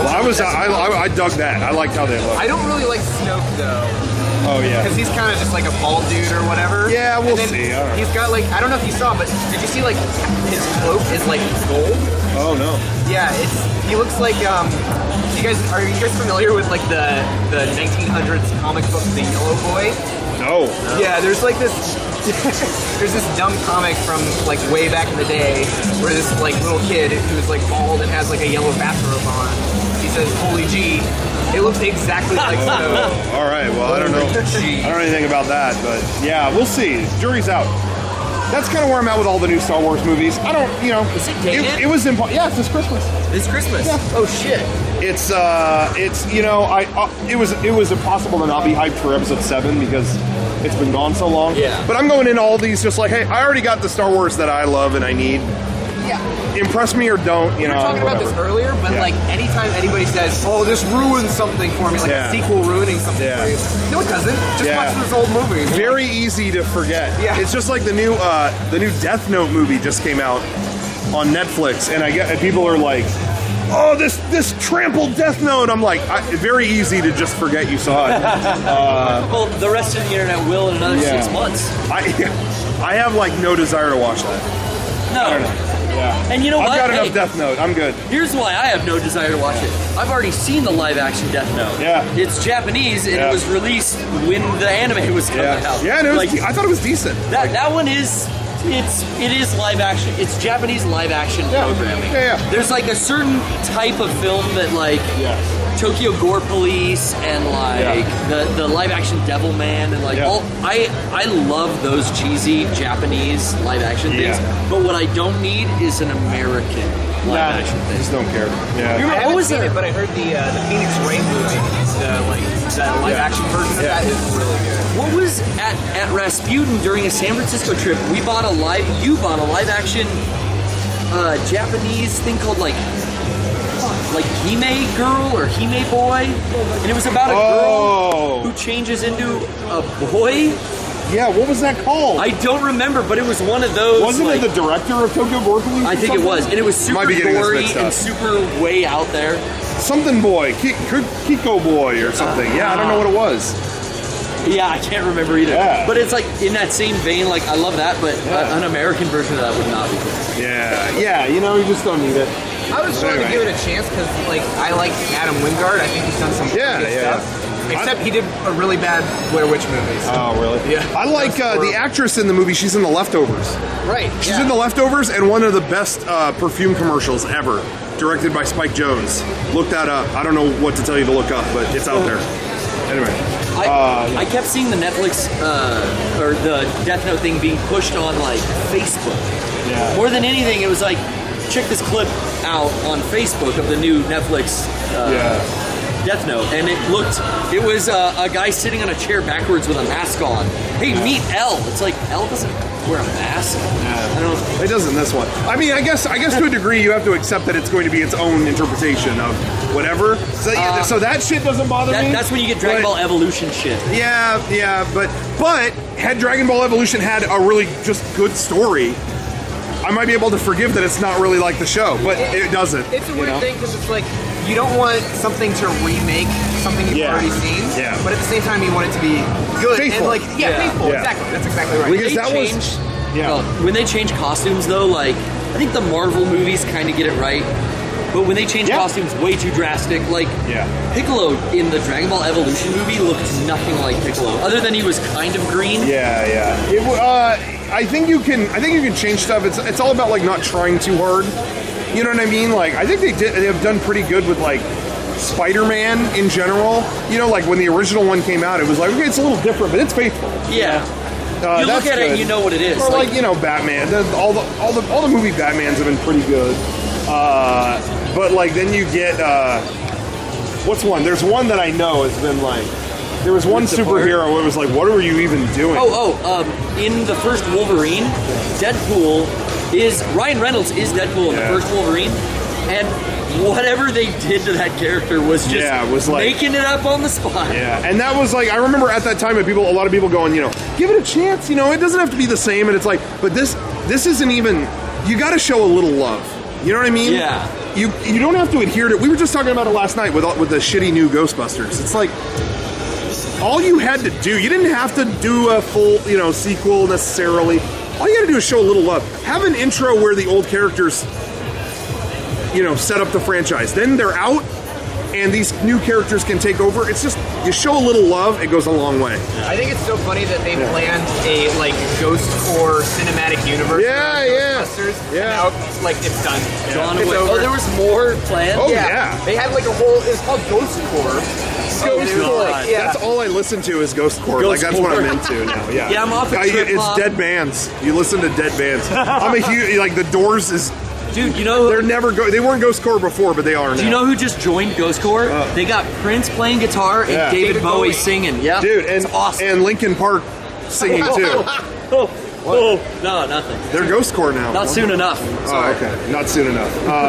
Speaker 1: I dug that. I liked how they look.
Speaker 3: I don't really like Snoke though.
Speaker 1: Oh yeah.
Speaker 3: Because he's kind of just like a bald dude or whatever.
Speaker 1: Yeah, we'll see. I don't know.
Speaker 3: He's got like, I don't know if you saw, but did you see like his cloak is like gold?
Speaker 1: Oh no.
Speaker 3: Yeah, he looks like are you guys familiar with like the 1900s comic book The Yellow Boy?
Speaker 1: No.
Speaker 3: Yeah, there's like this there's this dumb comic from like way back in the day where this like little kid who's like bald and has like a yellow bathrobe on. He says, "Holy G." It looks exactly like Snoke.
Speaker 1: All right. Well, I don't know. I don't know anything about that, but yeah, we'll see. Jury's out. That's kind of where I'm at with all the new Star Wars movies. I don't, you know.
Speaker 5: Is it dated?
Speaker 1: It was important. Yeah, it's this Christmas.
Speaker 5: This Christmas?
Speaker 1: Yeah.
Speaker 5: Oh shit.
Speaker 1: It's you know, it was impossible to not be hyped for Episode 7 because it's been gone so long.
Speaker 5: Yeah.
Speaker 1: But I'm going in all these just like, hey, I already got the Star Wars that I love and I need.
Speaker 3: Yeah.
Speaker 1: Impress me or don't, you
Speaker 3: We
Speaker 1: know.
Speaker 3: were talking about this earlier, but like anytime anybody says, "Oh, this ruins something for me," like a sequel ruining something for you. No, it doesn't. Just watch those old movies.
Speaker 1: Very easy to forget.
Speaker 3: Yeah.
Speaker 1: It's just like the new Death Note movie just came out on Netflix, and people are like, "Oh, this trampled Death Note." I'm like, very easy to just forget you saw it.
Speaker 5: Well, the rest of the internet will in another 6 months.
Speaker 1: I have like no desire to watch that.
Speaker 5: No.
Speaker 1: I don't know. Yeah.
Speaker 5: And you know what?
Speaker 1: I've got enough Death Note. I'm good.
Speaker 5: Here's why I have no desire to watch it. I've already seen the live-action Death Note.
Speaker 1: Yeah.
Speaker 5: It's Japanese, and it was released when the anime was coming out.
Speaker 1: Yeah, and I thought it was decent.
Speaker 5: That one is... It is live action. It's Japanese live action programming.
Speaker 1: Yeah.
Speaker 5: There's like a certain type of film that like Tokyo Gore Police and like the live action Devilman and like all I love those cheesy Japanese live action things. But what I don't need is an American live action thing.
Speaker 1: I just don't care. Yeah.
Speaker 3: I haven't seen it, but I heard the Phoenix Wright movie, the live action version of that is really good.
Speaker 5: What was at Rasputin during a San Francisco trip? You bought a live action Japanese thing called like Hime Girl or Hime Boy, and it was about a girl who changes into a boy.
Speaker 1: Yeah, what was that called?
Speaker 5: I don't remember, but it was one of those.
Speaker 1: Wasn't it the director of Tokyo Gore Police?
Speaker 5: I think it was, and it was super gory and super way out there.
Speaker 1: Something Boy, Kiko Boy or something. Yeah, I don't know what it was.
Speaker 5: Yeah, I can't remember either.
Speaker 1: Yeah.
Speaker 5: But it's like in that same vein, like I love that, but an American version of that would not be good.
Speaker 1: Yeah, you know, you just don't need it.
Speaker 3: I was willing to give it a chance because, like, I like Adam Wingard. I think he's done some good stuff. Except he did a really bad Blair Witch movie. So.
Speaker 1: Oh, really?
Speaker 3: Yeah.
Speaker 1: I like the actress in the movie. She's in The Leftovers.
Speaker 3: Right.
Speaker 1: She's in The Leftovers and one of the best perfume commercials ever, directed by Spike Jonze. Look that up. I don't know what to tell you to look up, but it's out there. Anyway.
Speaker 5: I kept seeing the Netflix or the Death Note thing being pushed on like Facebook.
Speaker 1: Yeah.
Speaker 5: More than anything, it was like, check this clip out on Facebook of the new Netflix Death Note, and it was a guy sitting on a chair backwards with a mask on. Hey, meet L. It's like L doesn't wear a mask. I don't know.
Speaker 1: It does in this one. I mean, I guess to a degree you have to accept that it's going to be its own interpretation of whatever. So that shit doesn't bother me.
Speaker 5: That's when you get Dragon Ball Evolution shit.
Speaker 1: Yeah, but had Dragon Ball Evolution had a really just good story, I might be able to forgive that it's not really like the show, but it doesn't.
Speaker 3: It's a weird thing because it's like you don't want something to remake something you've already seen, but at the same time you want it to be good
Speaker 1: faithful.
Speaker 3: and like faithful.
Speaker 1: Yeah.
Speaker 3: Exactly. That's exactly right.
Speaker 1: Because Yeah.
Speaker 5: When they change costumes, though, like I think the Marvel movies kind of get it right, but when they change costumes way too drastic, like Piccolo in the Dragon Ball Evolution movie looked nothing like Piccolo, other than he was kind of green.
Speaker 1: I think you can change stuff. It's all about like not trying too hard. You know what I mean? Like I think they have done pretty good with like Spider-Man in general. You know, like when the original one came out, it was like, okay, it's a little different, but it's faithful.
Speaker 5: Yeah. You look at it and you know what it is.
Speaker 1: Or like you know, Batman. All the movie Batmans have been pretty good. But like then you get what's one? There's one that I know has been like. There was one superhero where it was like, what were you even doing?
Speaker 5: In the first Wolverine, Ryan Reynolds is Deadpool in the first Wolverine, and whatever they did to that character was just making it up on the spot.
Speaker 1: Yeah, and that was like, I remember at that time, a lot of people going, you know, give it a chance, you know, it doesn't have to be the same, and it's like, but this isn't even, you got to show a little love. You know what I mean?
Speaker 5: Yeah.
Speaker 1: You don't have to adhere to, we were just talking about it last night with the shitty new Ghostbusters. It's like, all you had to do, you didn't have to do a full, you know, sequel necessarily. All you got to do is show a little love. Have an intro where the old characters, you know, set up the franchise. Then they're out, and these new characters can take over. It's just, you show a little love, it goes a long way.
Speaker 3: I think it's so funny that they planned a, like, Ghost Corps cinematic universe. Ghostbusters, and now, like, it's done.
Speaker 5: Gone away. Oh, there was more planned?
Speaker 1: Oh, yeah.
Speaker 3: They had, like, a whole, it was called Ghost Corps.
Speaker 1: Ghost Corps. That's all I listen to is Ghost Corps. Like that's what I'm into now. Yeah.
Speaker 5: Yeah, I'm off at
Speaker 1: It's dead bands. You listen to dead bands. I'm a huge like the Doors is.
Speaker 5: Dude, you know
Speaker 1: they weren't Ghost Corps before, but they are now.
Speaker 5: Do you know who just joined Ghost Corps? They got Prince playing guitar and David Bowie singing. Yeah,
Speaker 1: dude, and
Speaker 5: it's awesome.
Speaker 1: And Linkin Park singing too.
Speaker 5: No, nothing.
Speaker 1: They're Ghost Corps now.
Speaker 5: Not soon enough.
Speaker 1: Sorry. Oh, okay. Not soon enough.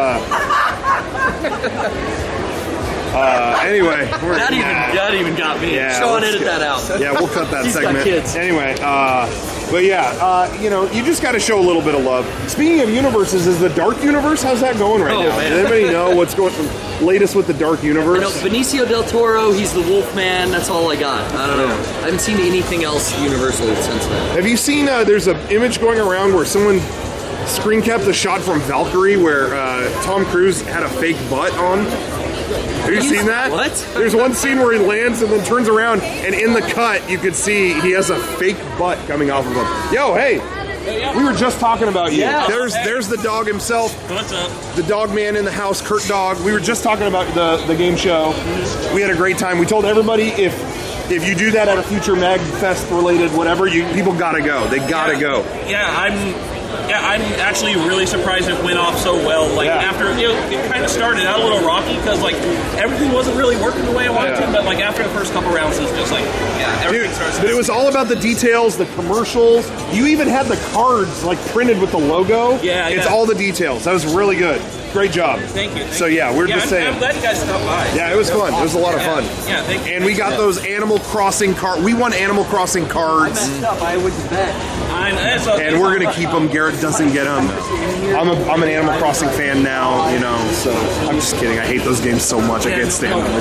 Speaker 1: Anyway,
Speaker 5: that even got me.
Speaker 1: Yeah,
Speaker 5: Sean, edit that out.
Speaker 1: Yeah, we'll cut that
Speaker 5: He's
Speaker 1: segment.
Speaker 5: got kids.
Speaker 1: Anyway, but yeah, you know, you just got to show a little bit of love. Speaking of universes, is the Dark Universe? How's that going right now?
Speaker 5: Man.
Speaker 1: Does anybody know what's going latest with the Dark Universe?
Speaker 5: I know Benicio del Toro. He's the Wolfman. That's all I got. I don't know. I haven't seen anything else Universal since then.
Speaker 1: Have you seen? There's an image going around where someone screen capped a shot from Valkyrie where Tom Cruise had a fake butt on. Have you seen that?
Speaker 5: What?
Speaker 1: There's one scene where he lands and then turns around, and in the cut, you could see he has a fake butt coming off of him. Yo, hey! We were just talking about you.
Speaker 5: Yeah.
Speaker 1: There's the dog himself.
Speaker 6: What's up?
Speaker 1: The dog man in the house, Kurt Dog. We were just talking about the game show. We had a great time. We told everybody if you do that at a future MagFest related whatever, people gotta go. They gotta go.
Speaker 6: I'm actually really surprised it went off so well. Like after it kind of started out a little rocky because like everything wasn't really working the way I wanted to. But like after the first couple rounds, it's just like everything starts.
Speaker 1: But it was all about the details, the commercials. You even had the cards like printed with the logo.
Speaker 6: Yeah,
Speaker 1: it's all the details. That was really good. Great job.
Speaker 6: Thank you.
Speaker 1: So we're just saying.
Speaker 6: I'm glad you guys stopped by.
Speaker 1: Yeah, it was fun. It was a lot of fun.
Speaker 6: Yeah, thank you.
Speaker 1: And we got those Animal Crossing cards. We won Animal Crossing cards.
Speaker 5: I messed up. I wouldn't bet.
Speaker 1: And we're gonna keep them. Garrett doesn't get them. I'm an Animal Crossing fan now, you know. So I'm just kidding. I hate those games so much. I can't stand them.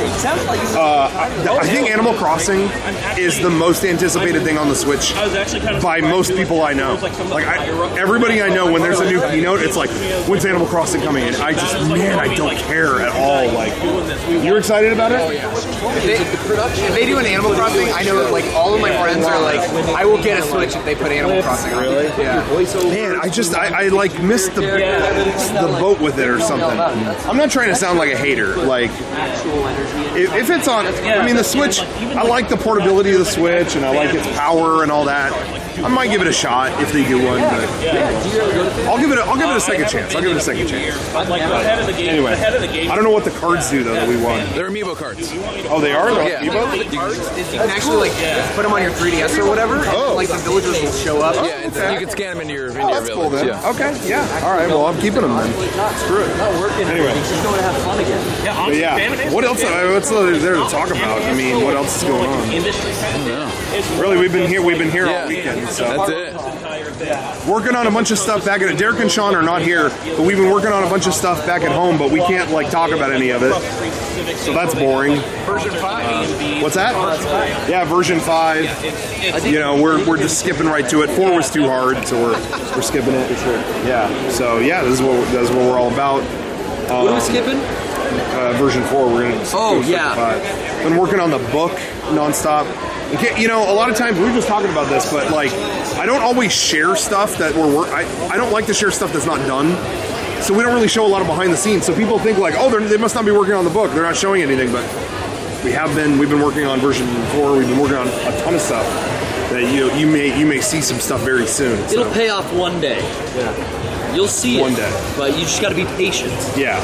Speaker 1: I think Animal Crossing is the most anticipated thing on the Switch by most people I know. Like everybody I know, when there's a new keynote, it's like, when's Animal Crossing coming in? I don't care at all. Like, you're excited about it?
Speaker 3: If they do an Animal Crossing, I know like all of my friends are like, I will get a Switch if they put Animal Crossing on.
Speaker 1: Really?
Speaker 3: Yeah.
Speaker 1: Man, I like missed the boat with it or something. I'm not trying to sound like a hater. Like, if it's on, I mean, the Switch, I like the portability of the Switch and I like its power and all that. I might give it a shot if they do one, but I'll give it a second chance. Anyway, I don't know what the cards do though that we won.
Speaker 4: They're Amiibo cards.
Speaker 1: Oh, they are?
Speaker 3: Yeah.
Speaker 1: Amiibo?
Speaker 3: You can actually like put them on your 3DS or whatever, and like the villagers will show up.
Speaker 4: Yeah, you can scan them into your
Speaker 1: That's cool then.
Speaker 4: Yeah.
Speaker 1: Okay, yeah. All right, well, I'm keeping them then. Screw it. Anyway.
Speaker 5: She's going to have fun again.
Speaker 1: But yeah, what else? What's there to talk about? I mean, what else is going on? Really, we've been here all weekend. So
Speaker 4: That's it.
Speaker 1: working on a bunch of stuff back at Derek and Sean are not here, but we've been working on a bunch of stuff back at home, but we can't like talk about any of it. So that's boring.
Speaker 3: Version 5.
Speaker 1: What's that? Yeah, version 5. You know, we're just skipping right to it. 4 was too hard, so we're skipping it. Yeah. So yeah, this is what we're all about.
Speaker 5: What are we skipping?
Speaker 1: Version 4. We're gonna.
Speaker 5: Oh,
Speaker 1: go
Speaker 5: yeah.
Speaker 1: 5. Been working on the book nonstop. You know, a lot of times we were just talking about this, but like, I don't always share stuff that I don't like to share stuff that's not done. So we don't really show a lot of behind the scenes. So people think like, oh, they must not be working on the book. They're not showing anything, but we've been working on version 4. We've been working on a ton of stuff that you may see some stuff very soon. So.
Speaker 5: It'll pay off one day.
Speaker 1: Yeah.
Speaker 5: You'll see
Speaker 1: one
Speaker 5: it.
Speaker 1: day.
Speaker 5: But you just got to be patient.
Speaker 1: Yeah.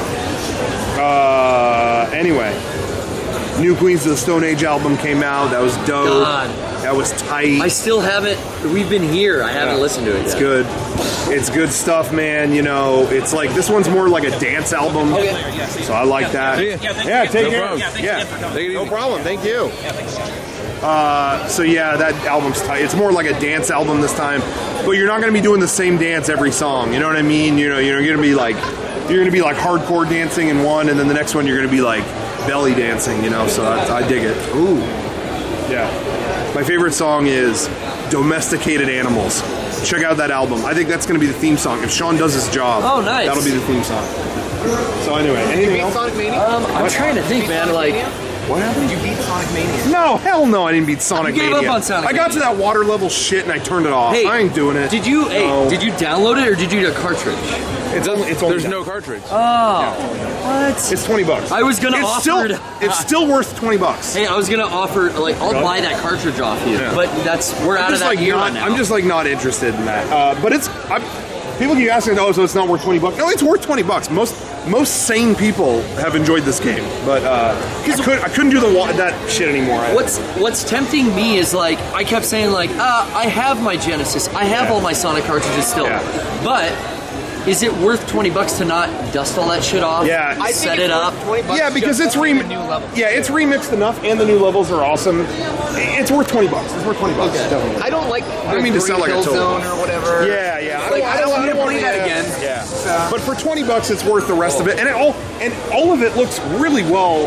Speaker 1: Anyway, new Queens of the Stone Age album came out. That was dope.
Speaker 5: God.
Speaker 1: That was tight.
Speaker 5: I still haven't. We've been here. I haven't listened to it yet.
Speaker 1: It's good. It's good stuff, man. You know, it's like this one's more like a dance album. So I like that. Yeah, take care. Yeah, no problem. Thank you. So yeah, that album's tight. It's more like a dance album this time, but you're not going to be doing the same dance every song. You know what I mean? You know, you're going to be like hardcore dancing in one, and then the next one you're going to be like belly dancing. You know, so I dig it. Ooh, yeah. My favorite song is Domesticated Animals. Check out that album. I think that's going to be the theme song. If Sean does his job,
Speaker 5: nice.
Speaker 1: That'll be the theme song. So anyway, anything else?
Speaker 3: Sonic Mania?
Speaker 5: I'm trying to think, man. Like,
Speaker 1: what happened?
Speaker 3: Did you beat Sonic Mania?
Speaker 1: No, hell no, I didn't beat Sonic
Speaker 5: You gave
Speaker 1: Mania.
Speaker 5: up on Sonic
Speaker 1: I got to
Speaker 5: Mania.
Speaker 1: that water level shit and I turned it off.
Speaker 5: Hey,
Speaker 1: I ain't doing it.
Speaker 5: Did you
Speaker 1: No.
Speaker 5: did you download it or did you get a cartridge?
Speaker 1: It's only
Speaker 4: There's no cartridge.
Speaker 5: What?
Speaker 1: It's $20.
Speaker 5: I was gonna offer.
Speaker 1: It's still worth $20.
Speaker 5: Hey, I was gonna offer like I'll buy that cartridge off you,
Speaker 1: Yeah.
Speaker 5: but we're out of that era now.
Speaker 1: I'm just like not interested in that. But people keep asking, oh, so it's not worth $20? No, it's worth $20. Most sane people have enjoyed this game, but I couldn't do that shit anymore.
Speaker 5: What's tempting me is like I kept saying like I have my Genesis, I have all my Sonic cartridges still, but is it worth $20 to not dust all that shit off?
Speaker 1: Yeah.
Speaker 3: I
Speaker 5: set
Speaker 3: think
Speaker 5: it up.
Speaker 3: $20
Speaker 1: Yeah, because
Speaker 3: just
Speaker 1: it's
Speaker 3: to find a new level.
Speaker 1: Yeah, it's remixed enough, and the new levels are awesome. It's worth $20. It's worth $20. Definitely.
Speaker 3: I don't like
Speaker 1: I don't mean to sound like a total.
Speaker 3: Zone or whatever.
Speaker 1: Yeah.
Speaker 3: Like, I don't want to play that again.
Speaker 1: Yeah. But for $20, it's worth the rest of it, and all of it looks really well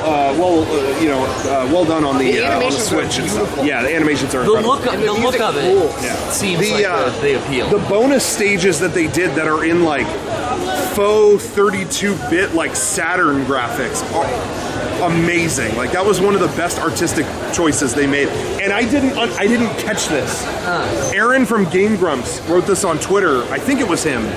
Speaker 1: done on the Switch and stuff. Yeah, the animations are
Speaker 5: The
Speaker 1: incredible.
Speaker 5: look of it seems like they appeal.
Speaker 1: The bonus stages that they did that are in like faux 32-bit like Saturn graphics are amazing. Like that was one of the best artistic choices they made. And I didn't catch this. Aaron from Game Grumps wrote this on Twitter. I think it was him.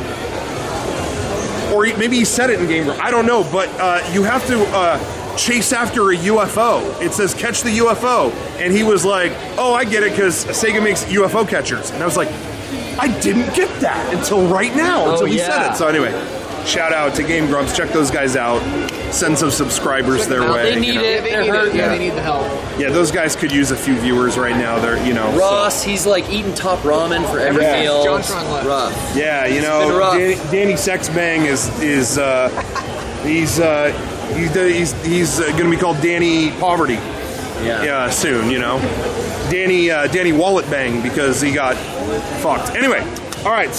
Speaker 1: Or maybe he said it in Game Grumps. I don't know, but you have to chase after a UFO. It says catch the UFO. And he was like, oh, I get it because Sega makes UFO catchers. And I was like, I didn't get that until right now, until he said it. So anyway, shout out to Game Grumps. Check those guys out. Send some subscribers their way.
Speaker 5: They need it.
Speaker 3: They
Speaker 5: They're
Speaker 3: need
Speaker 5: hurting.
Speaker 3: they need the help.
Speaker 1: Yeah, those guys could use a few viewers right now. They're,
Speaker 5: Ross, he's like eating top ramen for every
Speaker 1: Yeah.
Speaker 5: meal.
Speaker 3: JonTron left.
Speaker 5: Rough.
Speaker 1: Yeah,
Speaker 5: been rough.
Speaker 1: Danny Sexbang he's going to be called Danny Poverty. Yeah, soon. Danny Wallet Bang because he got fucked. Anyway, all right.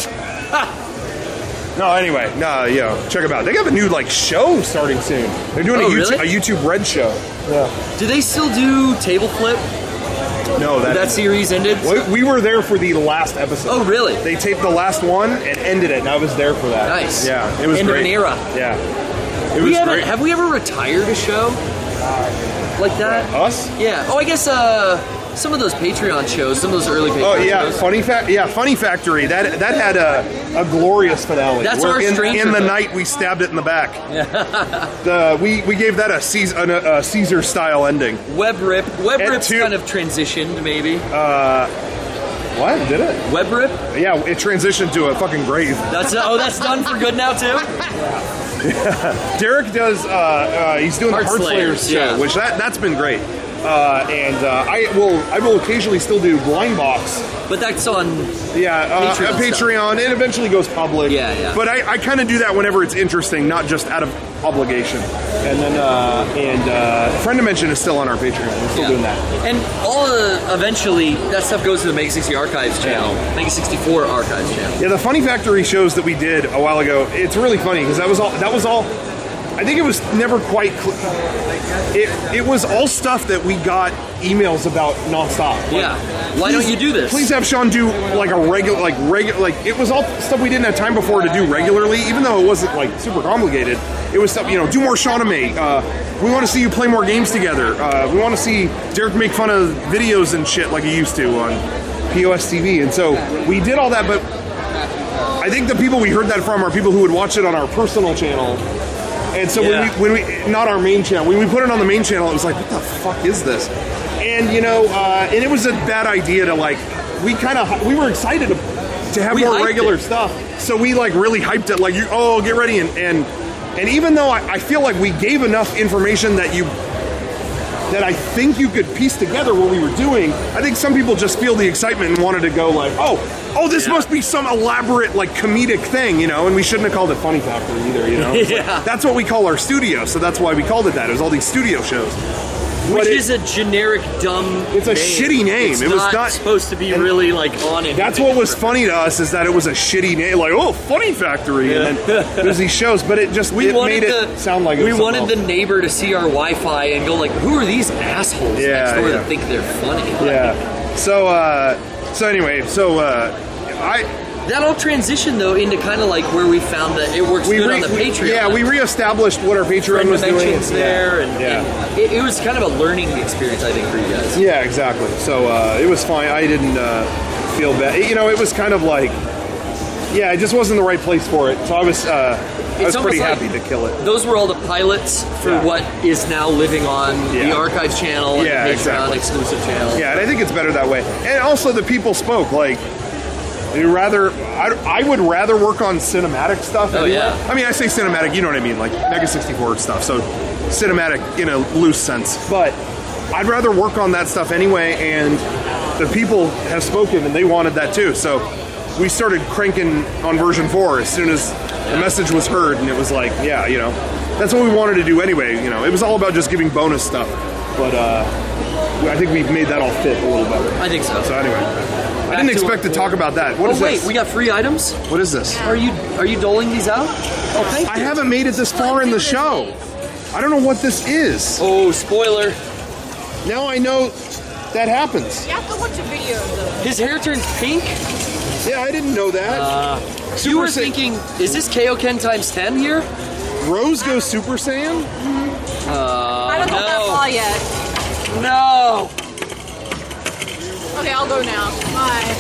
Speaker 1: Check them out. They have a new show starting soon. They're doing a YouTube Red show. Yeah.
Speaker 5: Do they still do Table Flip?
Speaker 1: No,
Speaker 5: That series ended?
Speaker 1: we were there for the last episode.
Speaker 5: Oh, really?
Speaker 1: They taped the last one and ended it, and I was there for that.
Speaker 5: Nice.
Speaker 1: Yeah, it was
Speaker 5: End of
Speaker 1: great.
Speaker 5: an era.
Speaker 1: Yeah, it was great.
Speaker 5: Have we ever retired a show like that?
Speaker 1: Us?
Speaker 5: Yeah. Oh, I guess some of those Patreon shows, some of those early Patreon
Speaker 1: Oh yeah,
Speaker 5: shows.
Speaker 1: Funny Factory. That had a glorious finale.
Speaker 5: That's
Speaker 1: where
Speaker 5: our Stranger
Speaker 1: in the
Speaker 5: Things.
Speaker 1: night we stabbed it in the back. We gave that a Caesar style ending.
Speaker 5: Web Rip's
Speaker 1: two-
Speaker 5: kind of transitioned, maybe.
Speaker 1: What did it?
Speaker 5: Web Rip?
Speaker 1: Yeah, it transitioned to a fucking grave.
Speaker 5: That's done for good now too.
Speaker 1: Derek does. He's doing
Speaker 5: Heart
Speaker 1: the Heart Slayers
Speaker 5: Slayers,
Speaker 1: show,
Speaker 5: yeah.
Speaker 1: which that's been great. I will occasionally still do Blind Box.
Speaker 5: But that's on
Speaker 1: Patreon. It eventually goes public.
Speaker 5: Yeah.
Speaker 1: But I kind of do that whenever it's interesting, not just out of obligation. And then Friend Dimension is still on our Patreon. We're still doing that.
Speaker 5: And eventually that stuff goes to the Mega 60 Archives channel, Mega 64 Archives channel.
Speaker 1: Yeah, the Funny Factory shows that we did a while ago. It's really funny because that was all. I think it was never quite. It was all stuff that we got emails about nonstop.
Speaker 5: Why don't you do this?
Speaker 1: Please have Sean do like a regular. It was all stuff we didn't have time before to do regularly, even though it wasn't like super complicated. It was stuff, do more Shawname. We want to see you play more games together. We want to see Derek make fun of videos and shit like he used to on POS TV. And so we did all that, but I think the people we heard that from are people who would watch it on our personal channel. And so when we not our main channel, when we put it on the main channel, it was like, what the fuck is this? And and it was a bad idea to we were excited to have more regular stuff. So we really hyped it, get ready and even though I feel like we gave enough information that I think you could piece together what we were doing, I think some people just feel the excitement and wanted to go this must be some elaborate comedic thing, and we shouldn't have called it Funny Factory either, that's what we call our studio, so that's why we called it that. It was all these studio shows.
Speaker 5: Which is a generic, dumb
Speaker 1: It's a shitty name.
Speaker 5: It was not supposed to be really on it.
Speaker 1: That's what was funny to us, is that it was a shitty name, Funny Factory, and then there's these shows, but it just made it sound like it was
Speaker 5: we wanted the neighbor to see our Wi-Fi and go who are these assholes next door that think they're funny? That all transitioned though into kind of where we found that it works good on the Patreon.
Speaker 1: Yeah, we reestablished what our Patreon was doing.
Speaker 5: There, and it was kind of a learning experience, I think, for you guys.
Speaker 1: Yeah, exactly. So it was fine. I didn't feel bad. It was kind of it just wasn't the right place for it. So I was pretty happy to kill it.
Speaker 5: Those were all the pilots for what is now living on the Archives channel and the Patreon exclusive channel.
Speaker 1: Yeah, and I think it's better that way. And also the people spoke I would rather work on cinematic stuff.
Speaker 5: Oh, yeah.
Speaker 1: I mean, I say cinematic, you know what I mean, Mega 64 stuff. So cinematic in a loose sense. But I'd rather work on that stuff anyway, and the people have spoken, and they wanted that too. So we started cranking on version 4 as soon as the message was heard, and it was that's what we wanted to do anyway. It was all about just giving bonus stuff. But I think we've made that all fit a little better.
Speaker 5: I think so.
Speaker 1: So anyway. I didn't expect to talk about that. What is this?
Speaker 5: We got free items?
Speaker 1: What is this?
Speaker 5: Are you doling these out? Oh, thank you.
Speaker 1: I haven't made it this far in the show. I don't know what this is.
Speaker 5: Oh, spoiler.
Speaker 1: Now I know that happens.
Speaker 7: You have to watch a video though.
Speaker 5: His hair turns pink?
Speaker 1: Yeah, I didn't know that.
Speaker 5: You were thinking, is this Kaioken times 10 here?
Speaker 1: Rose goes Super Saiyan?
Speaker 7: I don't go that far yet.
Speaker 5: No.
Speaker 7: Okay, I'll go now. Bye.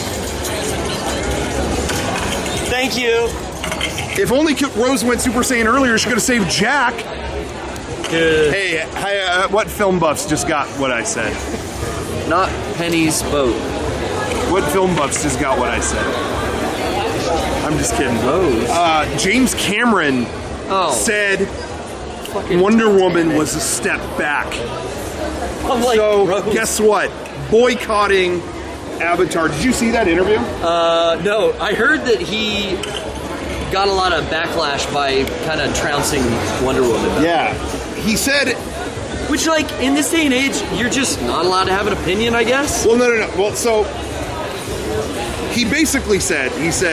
Speaker 5: Thank you.
Speaker 1: If only Rose went Super Saiyan earlier, she could have saved Jack. Hey, what film buffs just got what I said?
Speaker 5: Not Penny's boat.
Speaker 1: What film buffs just got what I said? I'm just kidding.
Speaker 5: Rose.
Speaker 1: James Cameron said Wonder Woman was a step back. So, guess what? Boycotting Avatar. Did you see that interview?
Speaker 5: No. I heard that he got a lot of backlash by kind of trouncing Wonder Woman.
Speaker 1: Yeah. He said...
Speaker 5: Which, in this day and age, you're just not allowed to have an opinion, I guess?
Speaker 1: Well, no. Well, so... He basically said,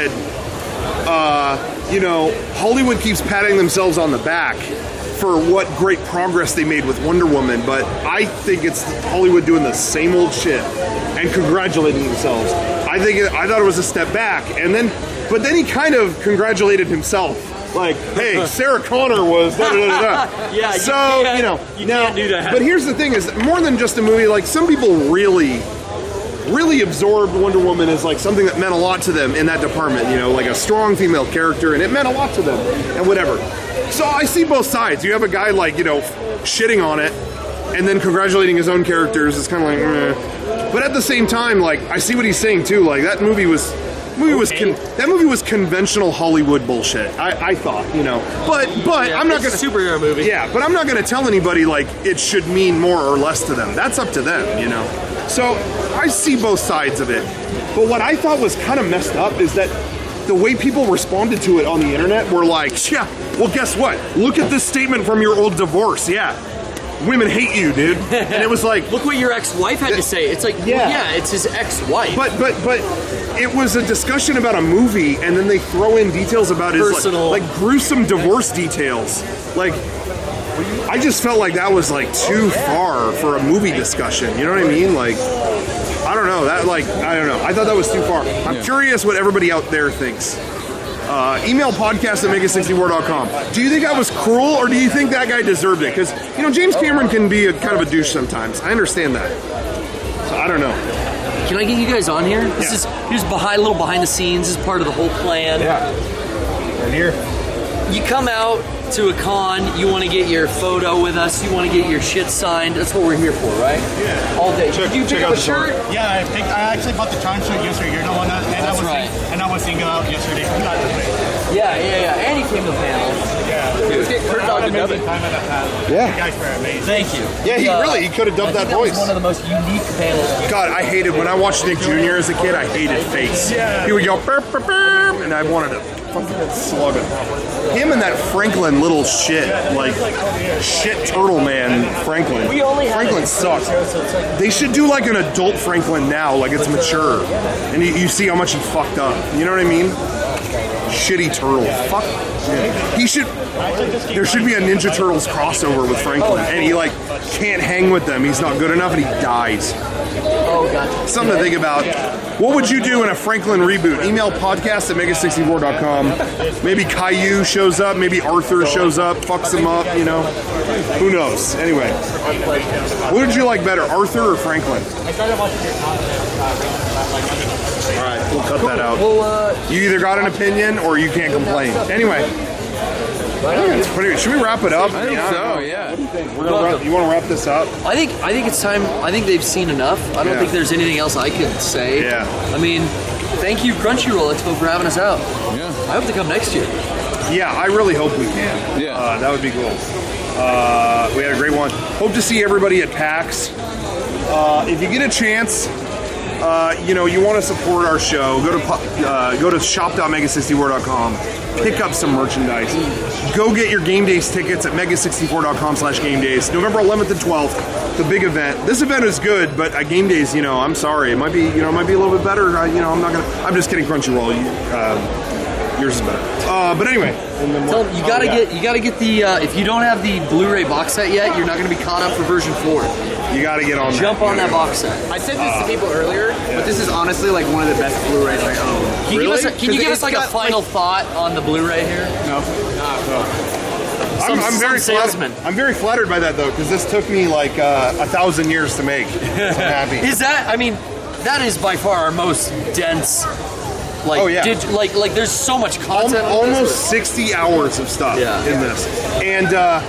Speaker 1: Hollywood keeps patting themselves on the back for what great progress they made with Wonder Woman, but I think it's Hollywood doing the same old shit and congratulating themselves. I thought it was a step back, but then he kind of congratulated himself. Hey, Sarah Connor was da da da da.
Speaker 5: Yeah,
Speaker 1: so
Speaker 5: you can't do that.
Speaker 1: But here's the thing: is more than just a movie. Some people really absorbed Wonder Woman as something that meant a lot to them in that department. A strong female character, and it meant a lot to them, and whatever. So I see both sides. You have a guy shitting on it and then congratulating his own characters. It's kind of But at the same time, I see what he's saying too. That movie was That movie was conventional Hollywood bullshit. I thought, but I'm not gonna
Speaker 5: It's a superhero movie.
Speaker 1: Yeah, but I'm not gonna tell anybody like it should mean more or less to them. That's up to them, So I see both sides of it. But what I thought was kind of messed up is that the way people responded to it on the internet were like, yeah, well, guess what? Look at this statement from your old divorce. Yeah. Women hate you, dude. And it was like,
Speaker 5: look what your ex-wife had to say. It's like, yeah, it's his ex-wife.
Speaker 1: But it was a discussion about a movie, and then they throw in details about his
Speaker 5: personal,
Speaker 1: like gruesome divorce details. Like, I just felt like that was like too far for a movie discussion. You know what I mean? Like, I don't know. I don't know. I thought that was too far. I'm curious what everybody out there thinks. Email podcast@mega64.com. Do you think that was cruel, or do you think that guy deserved it? Because, James Cameron can be kind of a douche sometimes. I understand that. So, I don't know.
Speaker 5: Can I get you guys on here? Here's a little behind the scenes. This is part of the whole plan.
Speaker 1: Yeah. Right here.
Speaker 5: You come out to a con, you want to get your photo with us, you want to get your shit signed. That's what we're here for, right?
Speaker 8: Yeah.
Speaker 5: All day. Did you pick up a shirt?
Speaker 8: Yeah, I actually bought the Tron shirt yesterday. You're the one that, and I was thinking out yesterday.
Speaker 5: Yeah. And he came to the panel.
Speaker 8: Yeah.
Speaker 5: Let's get Kurt Dog to dub it.
Speaker 1: Yeah.
Speaker 8: You guys were amazing.
Speaker 5: Thank you.
Speaker 1: Yeah, he could have dubbed that voice.
Speaker 5: Was one of the most unique panels.
Speaker 1: God, I hated when I watched Nick Jr. as a kid. I hated Face.
Speaker 8: Yeah.
Speaker 1: He would go burp, burp, burp, and I wanted to fucking slug him. Him and that Franklin little shit, like shit turtle man Franklin. Franklin sucks. They should do like an adult Franklin now, like it's mature, and you see how much he fucked up. You know what I mean? Shitty turtle. Fuck. Yeah. There should be a Ninja Turtles crossover with Franklin, and he like can't hang with them. He's not good enough, and he dies.
Speaker 5: Oh, gotcha.
Speaker 1: Something to think about. What would you do in a Franklin reboot? Email podcast@mega64.com. Maybe Caillou shows up. Maybe Arthur shows up, fucks him up, Who knows? Anyway. What would you like better, Arthur or Franklin? All right, we'll cut that out. You either got an opinion or you can't complain. Anyway. Should we wrap it up?
Speaker 4: I think so, yeah.
Speaker 1: You want to wrap this up?
Speaker 5: I think it's time. I think they've seen enough. I don't think there's anything else I could say.
Speaker 1: Yeah.
Speaker 5: I mean, thank you Crunchyroll Expo for having us out.
Speaker 4: Yeah.
Speaker 5: I hope to come next year.
Speaker 1: Yeah, I really hope we can.
Speaker 4: Yeah.
Speaker 1: That would be cool. We had a great one. Hope to see everybody at PAX. If you get a chance, you want to support our show, go to shop.mega64.com. Pick up some merchandise. Go get your Game Days tickets at mega64.com/Game Days. November 11th and 12th, the big event. This event is good, but at Game Days, I'm sorry, it might be a little bit better. I'm just kidding, Crunchyroll. Yours is better. But anyway,
Speaker 5: you gotta get the. If you don't have the Blu-ray box set yet, you're not gonna be caught up for version 4.
Speaker 1: You gotta get on.
Speaker 5: Jump on that box set.
Speaker 3: I said this to people earlier, but this is honestly like one of the best Blu-rays I own.
Speaker 5: Can you give us like a final thought on the Blu-ray here?
Speaker 3: No.
Speaker 1: I'm very
Speaker 5: salesman.
Speaker 1: I'm very flattered by that though, because this took me like 1,000 years to make. So I'm happy.
Speaker 5: Is that? I mean, that is by far our most dense. Like, like there's so much content.
Speaker 1: Almost 60 hours of stuff in this, and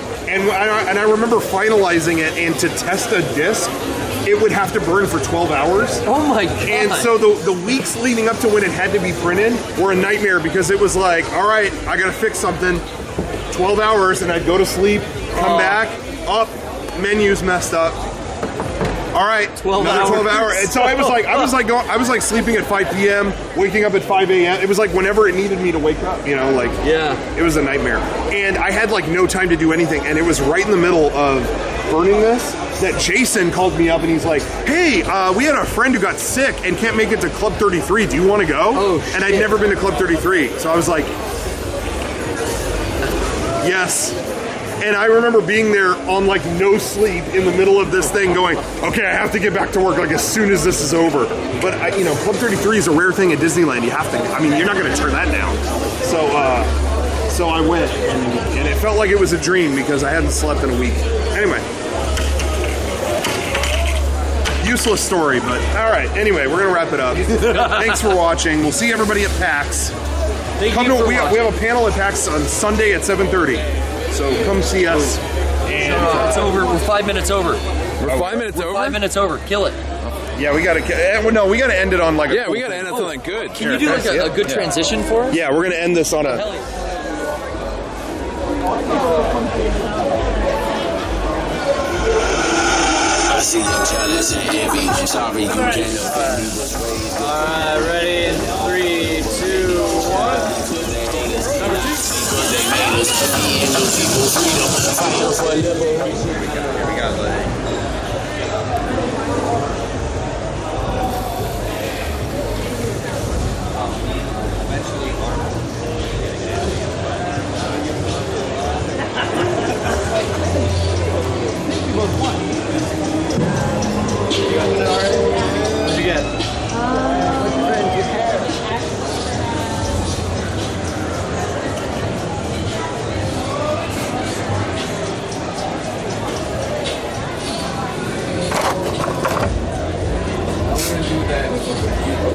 Speaker 1: I remember finalizing it, and to test a disc, it would have to burn for 12 hours.
Speaker 5: Oh my god!
Speaker 1: And so the weeks leading up to when it had to be printed were a nightmare, because it was like, all right, I gotta fix something. 12 hours, and I'd go to sleep, come back, up, menus messed up. All right, 12 hours. And so I was like sleeping at 5 p.m., waking up at 5 a.m. It was like whenever it needed me to wake up, it was a nightmare. And I had like no time to do anything, and it was right in the middle of burning this that Jason called me up, and he's like, hey, we had a friend who got sick and can't make it to Club 33. Do you want to go?
Speaker 5: Oh, shit.
Speaker 1: And I'd never been to Club 33, so I was like, yes. And I remember being there on like no sleep in the middle of this thing going, okay, I have to get back to work like as soon as this is over. But Club 33 is a rare thing at Disneyland. You have to, you're not going to turn that down. So I went, and it felt like it was a dream because I hadn't slept in a week. Anyway. Useless story, but all right. Anyway, we're going to wrap it up. Thanks for watching. We'll see everybody at PAX. We have a panel at PAX on Sunday at 7:30. So come see us.
Speaker 5: And it's over. We're 5 minutes over.
Speaker 4: We're 5 minutes over?
Speaker 5: 5 minutes over. Kill it.
Speaker 1: Yeah, we gotta. No, we gotta end it on like.
Speaker 4: Yeah, we gotta end on something good.
Speaker 5: Can you do like a good transition for us?
Speaker 1: Yeah, we're gonna end this on a.
Speaker 9: I see you're jealous and envy. Sorry you can't offend me.
Speaker 5: Alright, ready? 3, 2, 1. Number 2.
Speaker 9: They made us happy and those people freedom. Fight for liberation.
Speaker 1: We got like.